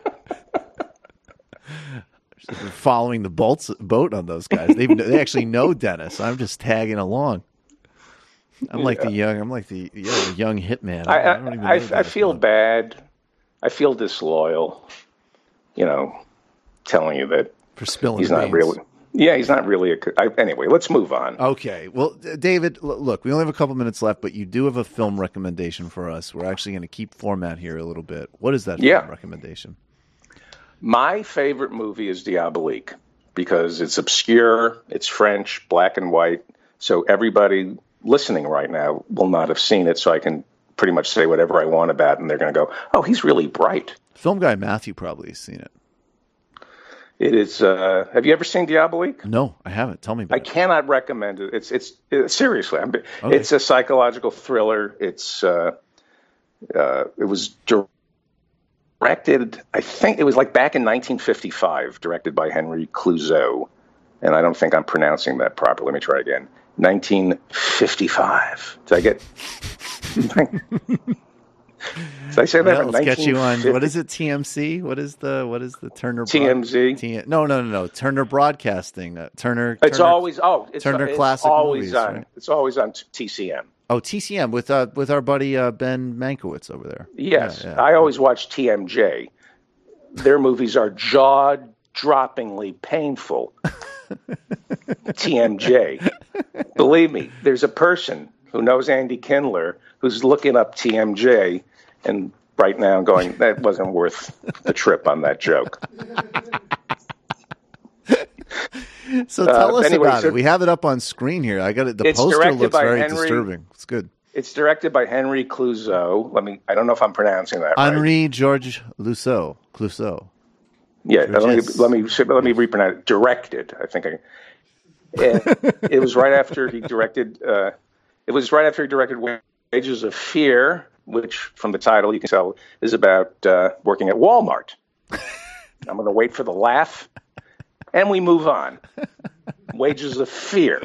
Following the bolts, boat on those guys. They they actually know Dennis. I'm just tagging along. I'm like Yeah. the young. I'm like the, yeah, the young hitman. I, I, don't even know I, I Dennis feel well. bad. I feel disloyal, you know, telling you that For spilling he's the not beans. really. Yeah, he's not really a. I, anyway, let's move on. Okay. Well, David, look, we only have a couple minutes left, but you do have a film recommendation for us. We're actually going to keep format here a little bit. What is that film Yeah. recommendation? My favorite movie is Diabolique because it's obscure, it's French, black and white. So everybody listening right now will not have seen it, so I can pretty much say whatever I want about it, and they're going to go, oh, he's really bright. Film guy Matthew probably has seen it. It is. Uh, have you ever seen Diabolique? No, I haven't. Tell me about I it. cannot recommend it. It's it's it, seriously. I'm, Okay. It's a psychological thriller. It's uh, uh, it was directed. I think it was like back in nineteen fifty-five, directed by Henry Clouzot, and I don't think I'm pronouncing that properly. Let me try again. nineteen fifty-five. Did I get? Did I say that? Well, let's get you on. nineteen fifty? What is it? T M C? What is the what is the Turner? T M Z? T- no, no, no, no. Turner Broadcasting. Uh, Turner. It's Turner, always oh, it's, Turner it's Classic always Movies, on. right? It's always on T C M. Oh, T C M with uh, with our buddy uh, Ben Mankiewicz over there. Yes, Yeah, yeah. I always watch T M J. Their movies are jaw-droppingly painful. T M J. Believe me, there's a person who knows Andy Kindler who's looking up T M J and right now going, that wasn't worth the trip on that joke. So tell Uh, us anyway, about so it. We have it up on screen here. I got it. The It's poster directed looks by very Henry- disturbing. It's good. It's directed by Henry Clouzot. Let me, I don't know if I'm pronouncing that right. Henri George Clouzot. Clouzot. Yeah, let me, Georges. let me let me repronounce it. Directed, I think. I, and it was right after he directed. Uh, it was right after he directed Wages of Fear, which, from the title, you can tell is about uh, working at Walmart. I'm going to wait for the laugh, and we move on. Wages of Fear.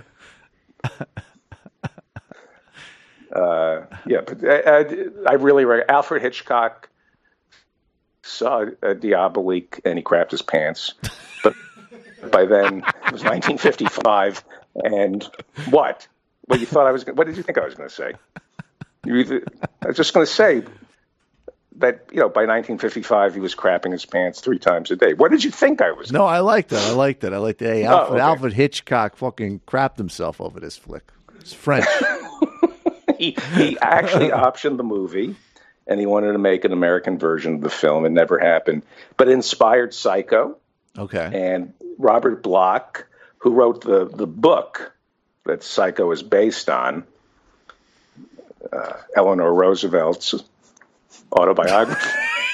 Uh, yeah, but I, I, I really re- Alfred Hitchcock saw a Diabolique and he crapped his pants. But by then it was nineteen fifty-five, and what? What you thought I was? Gonna, what did you think I was going to say? You either, I was just going to say that you know by nineteen fifty-five he was crapping his pants three times a day. What did you think I was? No, I liked it. I liked it. I liked it. Hey, Alfred, Oh, okay. Alfred Hitchcock fucking crapped himself over this flick. It's French. he he actually optioned the movie, and he wanted to make an American version of the film. It never happened, but it inspired Psycho. Okay. And Robert Bloch, who wrote the the book that Psycho is based on, uh, Eleanor Roosevelt's autobiography.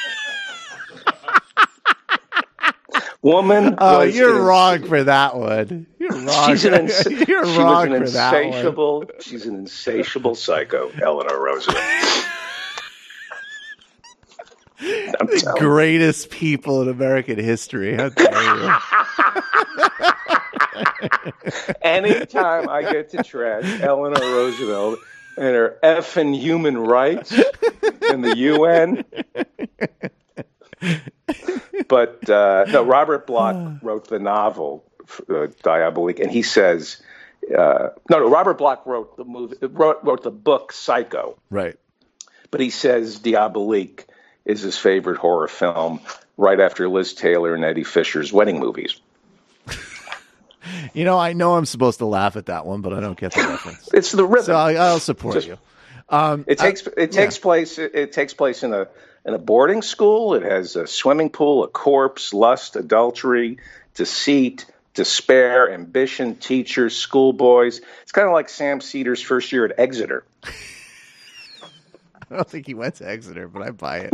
Woman. Oh, was you're an- wrong for that one. You're wrong. She's an ins- you're she wrong was an for that one. insatiable. She's an insatiable psycho, Eleanor Roosevelt. I'm The telling- greatest people in American history. How dare you? Anytime I get to trash Eleanor Roosevelt and her effing human rights in the U N. But uh, no, Robert Bloch wrote the novel uh, Diabolique, and he says, uh, no, no, Robert Bloch wrote the movie, wrote, wrote the book Psycho. Right. But he says Diabolique is his favorite horror film, right after Liz Taylor and Eddie Fisher's wedding movies. You know, I know I'm supposed to laugh at that one, but I don't get the reference. It's the rhythm. So I, I'll support Just- you. Um, It takes I- it takes yeah. place it, it takes place in a in a boarding school. It has a swimming pool, a corpse, lust, adultery, deceit, despair, ambition, teachers, schoolboys. It's kind of like Sam Cedar's first year at Exeter. I don't think he went to Exeter, but I buy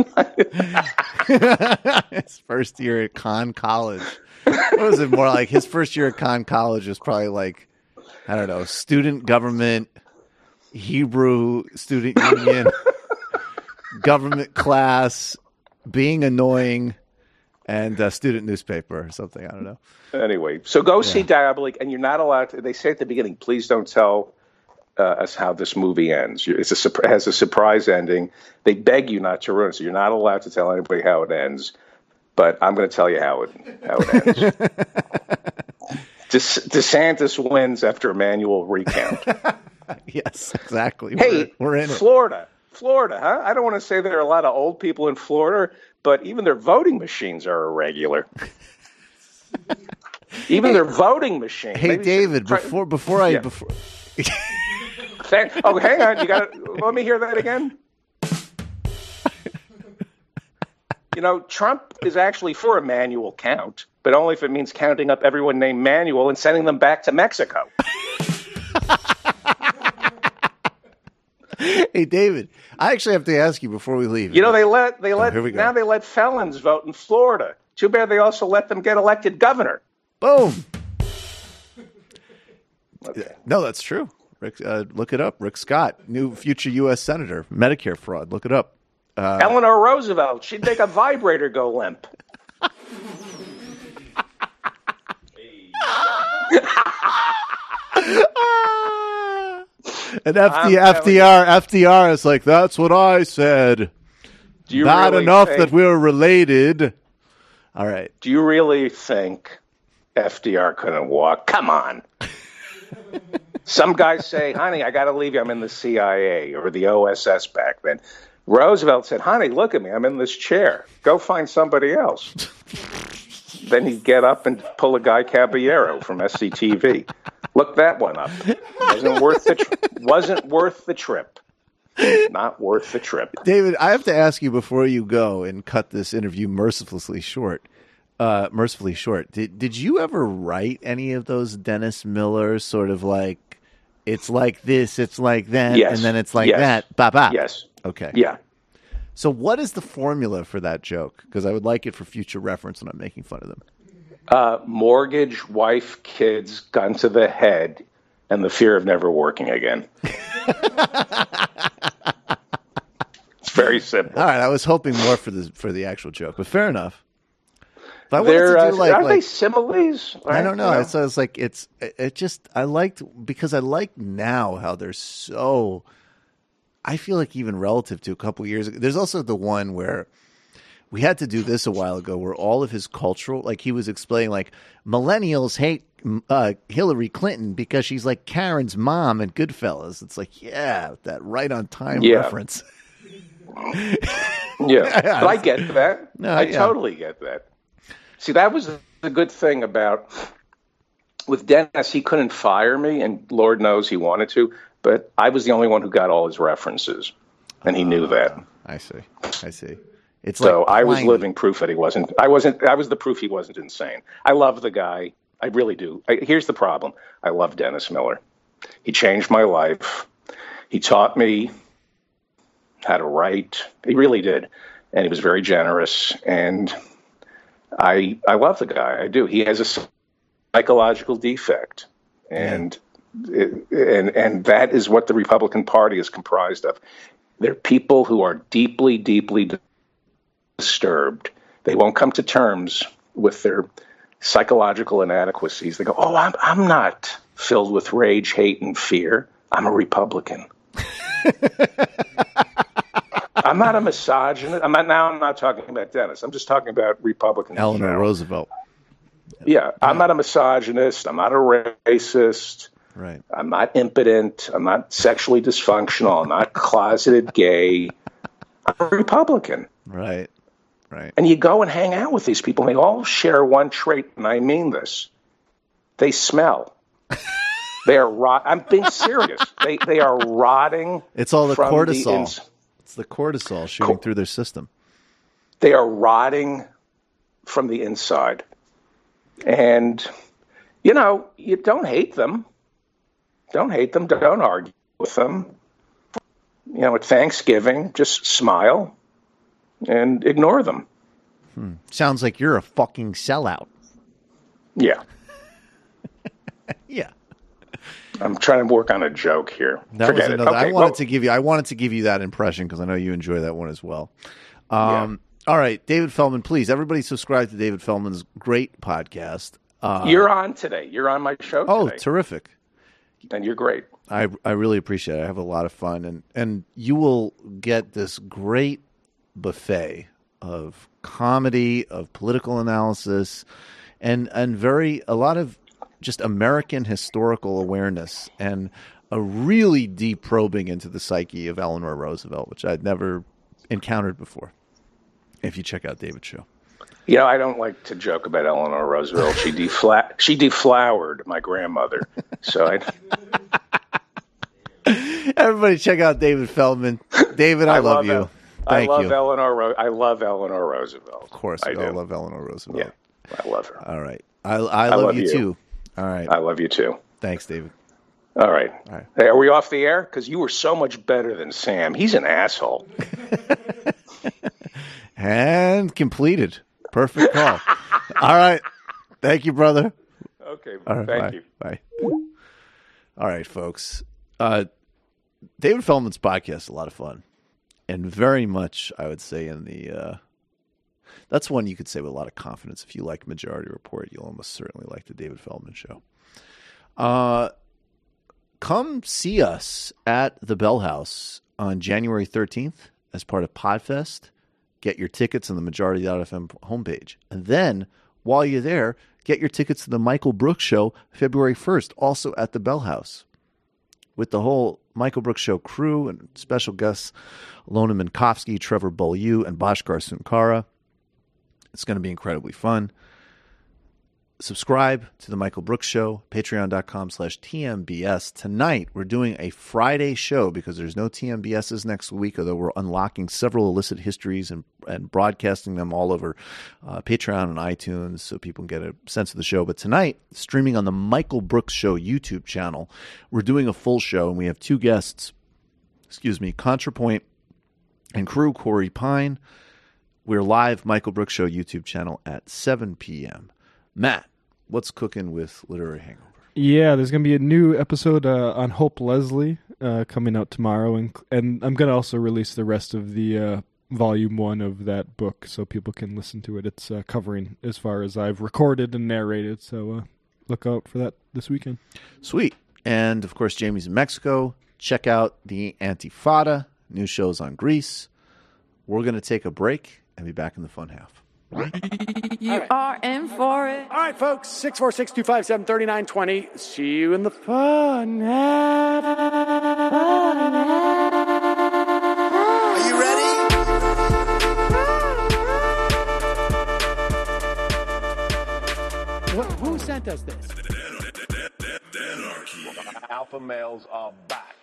it. His first year at Conn College. What was it more like? His first year at Conn College was probably like, I don't know, student government, Hebrew student union, government class, being annoying, and uh, student newspaper or something. I don't know. Anyway, so go see Diabolique, and you're not allowed to. They say at the beginning, please don't tell uh, us how this movie ends. It's a surp- it has a surprise ending. They beg you not to ruin it, so you're not allowed to tell anybody how it ends. But I'm going to tell you how it how it ends. De- DeSantis wins after a manual recount. Yes, exactly. Hey, we're, we're in it. Florida, Florida, huh? I don't want to say there are a lot of old people in Florida, but even their voting machines are irregular. Even their voting machine. Hey, Maybe David, try- before before I Yeah. before Thank- oh, hang on. You got to let me hear that again. You know, Trump is actually for a manual count, but only if it means counting up everyone named Manuel and sending them back to Mexico. Hey, David, I actually have to ask you before we leave. You know, they let they Oh, let here we go. now they let felons vote in Florida. Too bad they also let them get elected governor. Boom. No, that's true. Rick, uh, look it up. Rick Scott, new future U S senator, Medicare fraud. Look it up. Uh, Eleanor Roosevelt, she'd make a vibrator go limp. and F D, I'm F D R, F D R is like, that's what I said. Do you Not really enough think- that we're related. All right. Do you really think F D R couldn't walk? Come on. Some guys say, honey, I got to leave you. I'm in the C I A or the O S S back then. Roosevelt said, honey, look at me. I'm in this chair. Go find somebody else. Then he'd get up and pull a Guy Caballero from S C T V. Look that one up. Wasn't worth the tri- wasn't worth the trip. Not worth the trip. David, I have to ask you before you go and cut this interview mercilessly short. Uh, mercifully short. Did did you ever write any of those Dennis Miller sort of like, it's like this, it's like that, Yes. and then it's like Yes. that? Ba ba. Yes. Okay. Yeah. So what is the formula for that joke? Because I would like it for future reference when I'm making fun of them. Uh, mortgage, wife, kids, gun to the head, and the fear of never working again. It's very simple. All right, I was hoping more for the for the actual joke, but fair enough. If I wanted They're, to uh, do like, are they like similes? I don't know. You It's, it's like it's it, it just I liked because I like now how they're so. I feel like even relative to a couple years ago, there's also the one where we had to do this a while ago, where all of his cultural, like he was explaining, like millennials hate uh, Hillary Clinton because she's like Karen's mom in Goodfellas. It's like, yeah, that right on time Yeah. reference. Yeah, but I get that. No, I yeah. totally get that. See, that was the good thing about with Dennis. He couldn't fire me, and Lord knows he wanted to. But I was the only one who got all his references, and he knew that. I see. I see. It's so like I was Pliny. living proof that he wasn't. I wasn't. I was the proof he wasn't insane. I love the guy. I really do. I, here's the problem. I love Dennis Miller. He changed my life. He taught me how to write. He really did, and he was very generous. And I I love the guy. I do. He has a psychological defect, and. It, and and that is what the Republican Party is comprised of. They're people who are deeply, deeply disturbed. They won't come to terms with their psychological inadequacies. They go, "Oh, I'm I'm not filled with rage, hate, and fear. I'm a Republican. I'm not a misogynist. I'm not, now I'm not talking about Dennis. I'm just talking about Republicans. in Eleanor general. Roosevelt. Yeah, I'm not a misogynist. I'm not a racist. Right. I'm not impotent. I'm not sexually dysfunctional. I'm not closeted gay. I'm a Republican. Right. Right. And you go and hang out with these people, and they all share one trait, and I mean this. They smell. They are rot. I'm being serious. They they are rotting. It's all the from cortisol. The ins- it's the cortisol shooting Co- through their system. they are rotting from the inside. And, you know, you don't hate them. Don't hate them. Don't argue with them. You know, at Thanksgiving, just smile and ignore them. Hmm. Sounds like you're a fucking sellout. Yeah. Yeah. I'm trying to work on a joke here. That Forget was it. another. Okay, I wanted well, to give you. I wanted to give you that impression because I know you enjoy that one as well. Um, All right, David Feldman, please, everybody subscribe to David Feldman's great podcast. Uh, you're on today. You're on my show oh, today. terrific! And you're great. I I really appreciate it. I have a lot of fun, and and you will get this great buffet of comedy, of political analysis, and and very a lot of just American historical awareness and a really deep probing into the psyche of Eleanor Roosevelt, which I'd never encountered before. If you check out David's show. You know, I don't like to joke about Eleanor Roosevelt. She defla- she deflowered my grandmother. So I. Everybody, check out David Feldman. David, I, I love, love you. El- Thank I love you. Eleanor. Ro- I love Eleanor Roosevelt. Of course, I we do. all love Eleanor Roosevelt. Yeah, I love her. All right, I, I, I love, love you, you too. All right, I love you too. Thanks, David. All right. All right. Hey, are we off the air? Because you were so much better than Sam. He's an asshole. And completed. Perfect call. All right. Thank you, brother. Okay. All right, thank bye. you. Bye. All right, folks. Uh, David Feldman's podcast is a lot of fun, and very much, I would say, in the uh, that's one you could say with a lot of confidence. If you like Majority Report, you'll almost certainly like the David Feldman Show. Uh, come see us at the Bell House on January thirteenth as part of Podfest. Get your tickets on the Majority dot f m homepage. And then, while you're there, get your tickets to the Michael Brooks Show February first, also at the Bell House, with the whole Michael Brooks Show crew and special guests, Lona Minkowski, Trevor Beaulieu, and Bhaskar Sunkara. It's going to be incredibly fun. Subscribe to the Michael Brooks Show, patreon.com slash TMBS. Tonight, we're doing a Friday show because there's no T M B Ss next week, although we're unlocking several illicit histories and, and broadcasting them all over uh, Patreon and iTunes so people can get a sense of the show. But tonight, streaming on the Michael Brooks Show YouTube channel, we're doing a full show, and we have two guests, excuse me, ContraPoint and crew, Corey Pine. We're live, Michael Brooks Show YouTube channel at seven p.m. Matt, what's cooking with Literary Hangover? Yeah, there's going to be a new episode uh, on Hope Leslie uh, coming out tomorrow, and and I'm going to also release the rest of the uh, volume one of that book so people can listen to it. It's uh, covering as far as I've recorded and narrated, so uh, look out for that this weekend. Sweet. And, of course, Jamie's in Mexico. Check out the Antifada, new shows on Greece. We're going to take a break and be back in the fun half. You are in for it. All right, folks, six four six, two five seven, three nine two zero. See you in the fun half. Are you ready? What, who sent us this? Alpha males are back.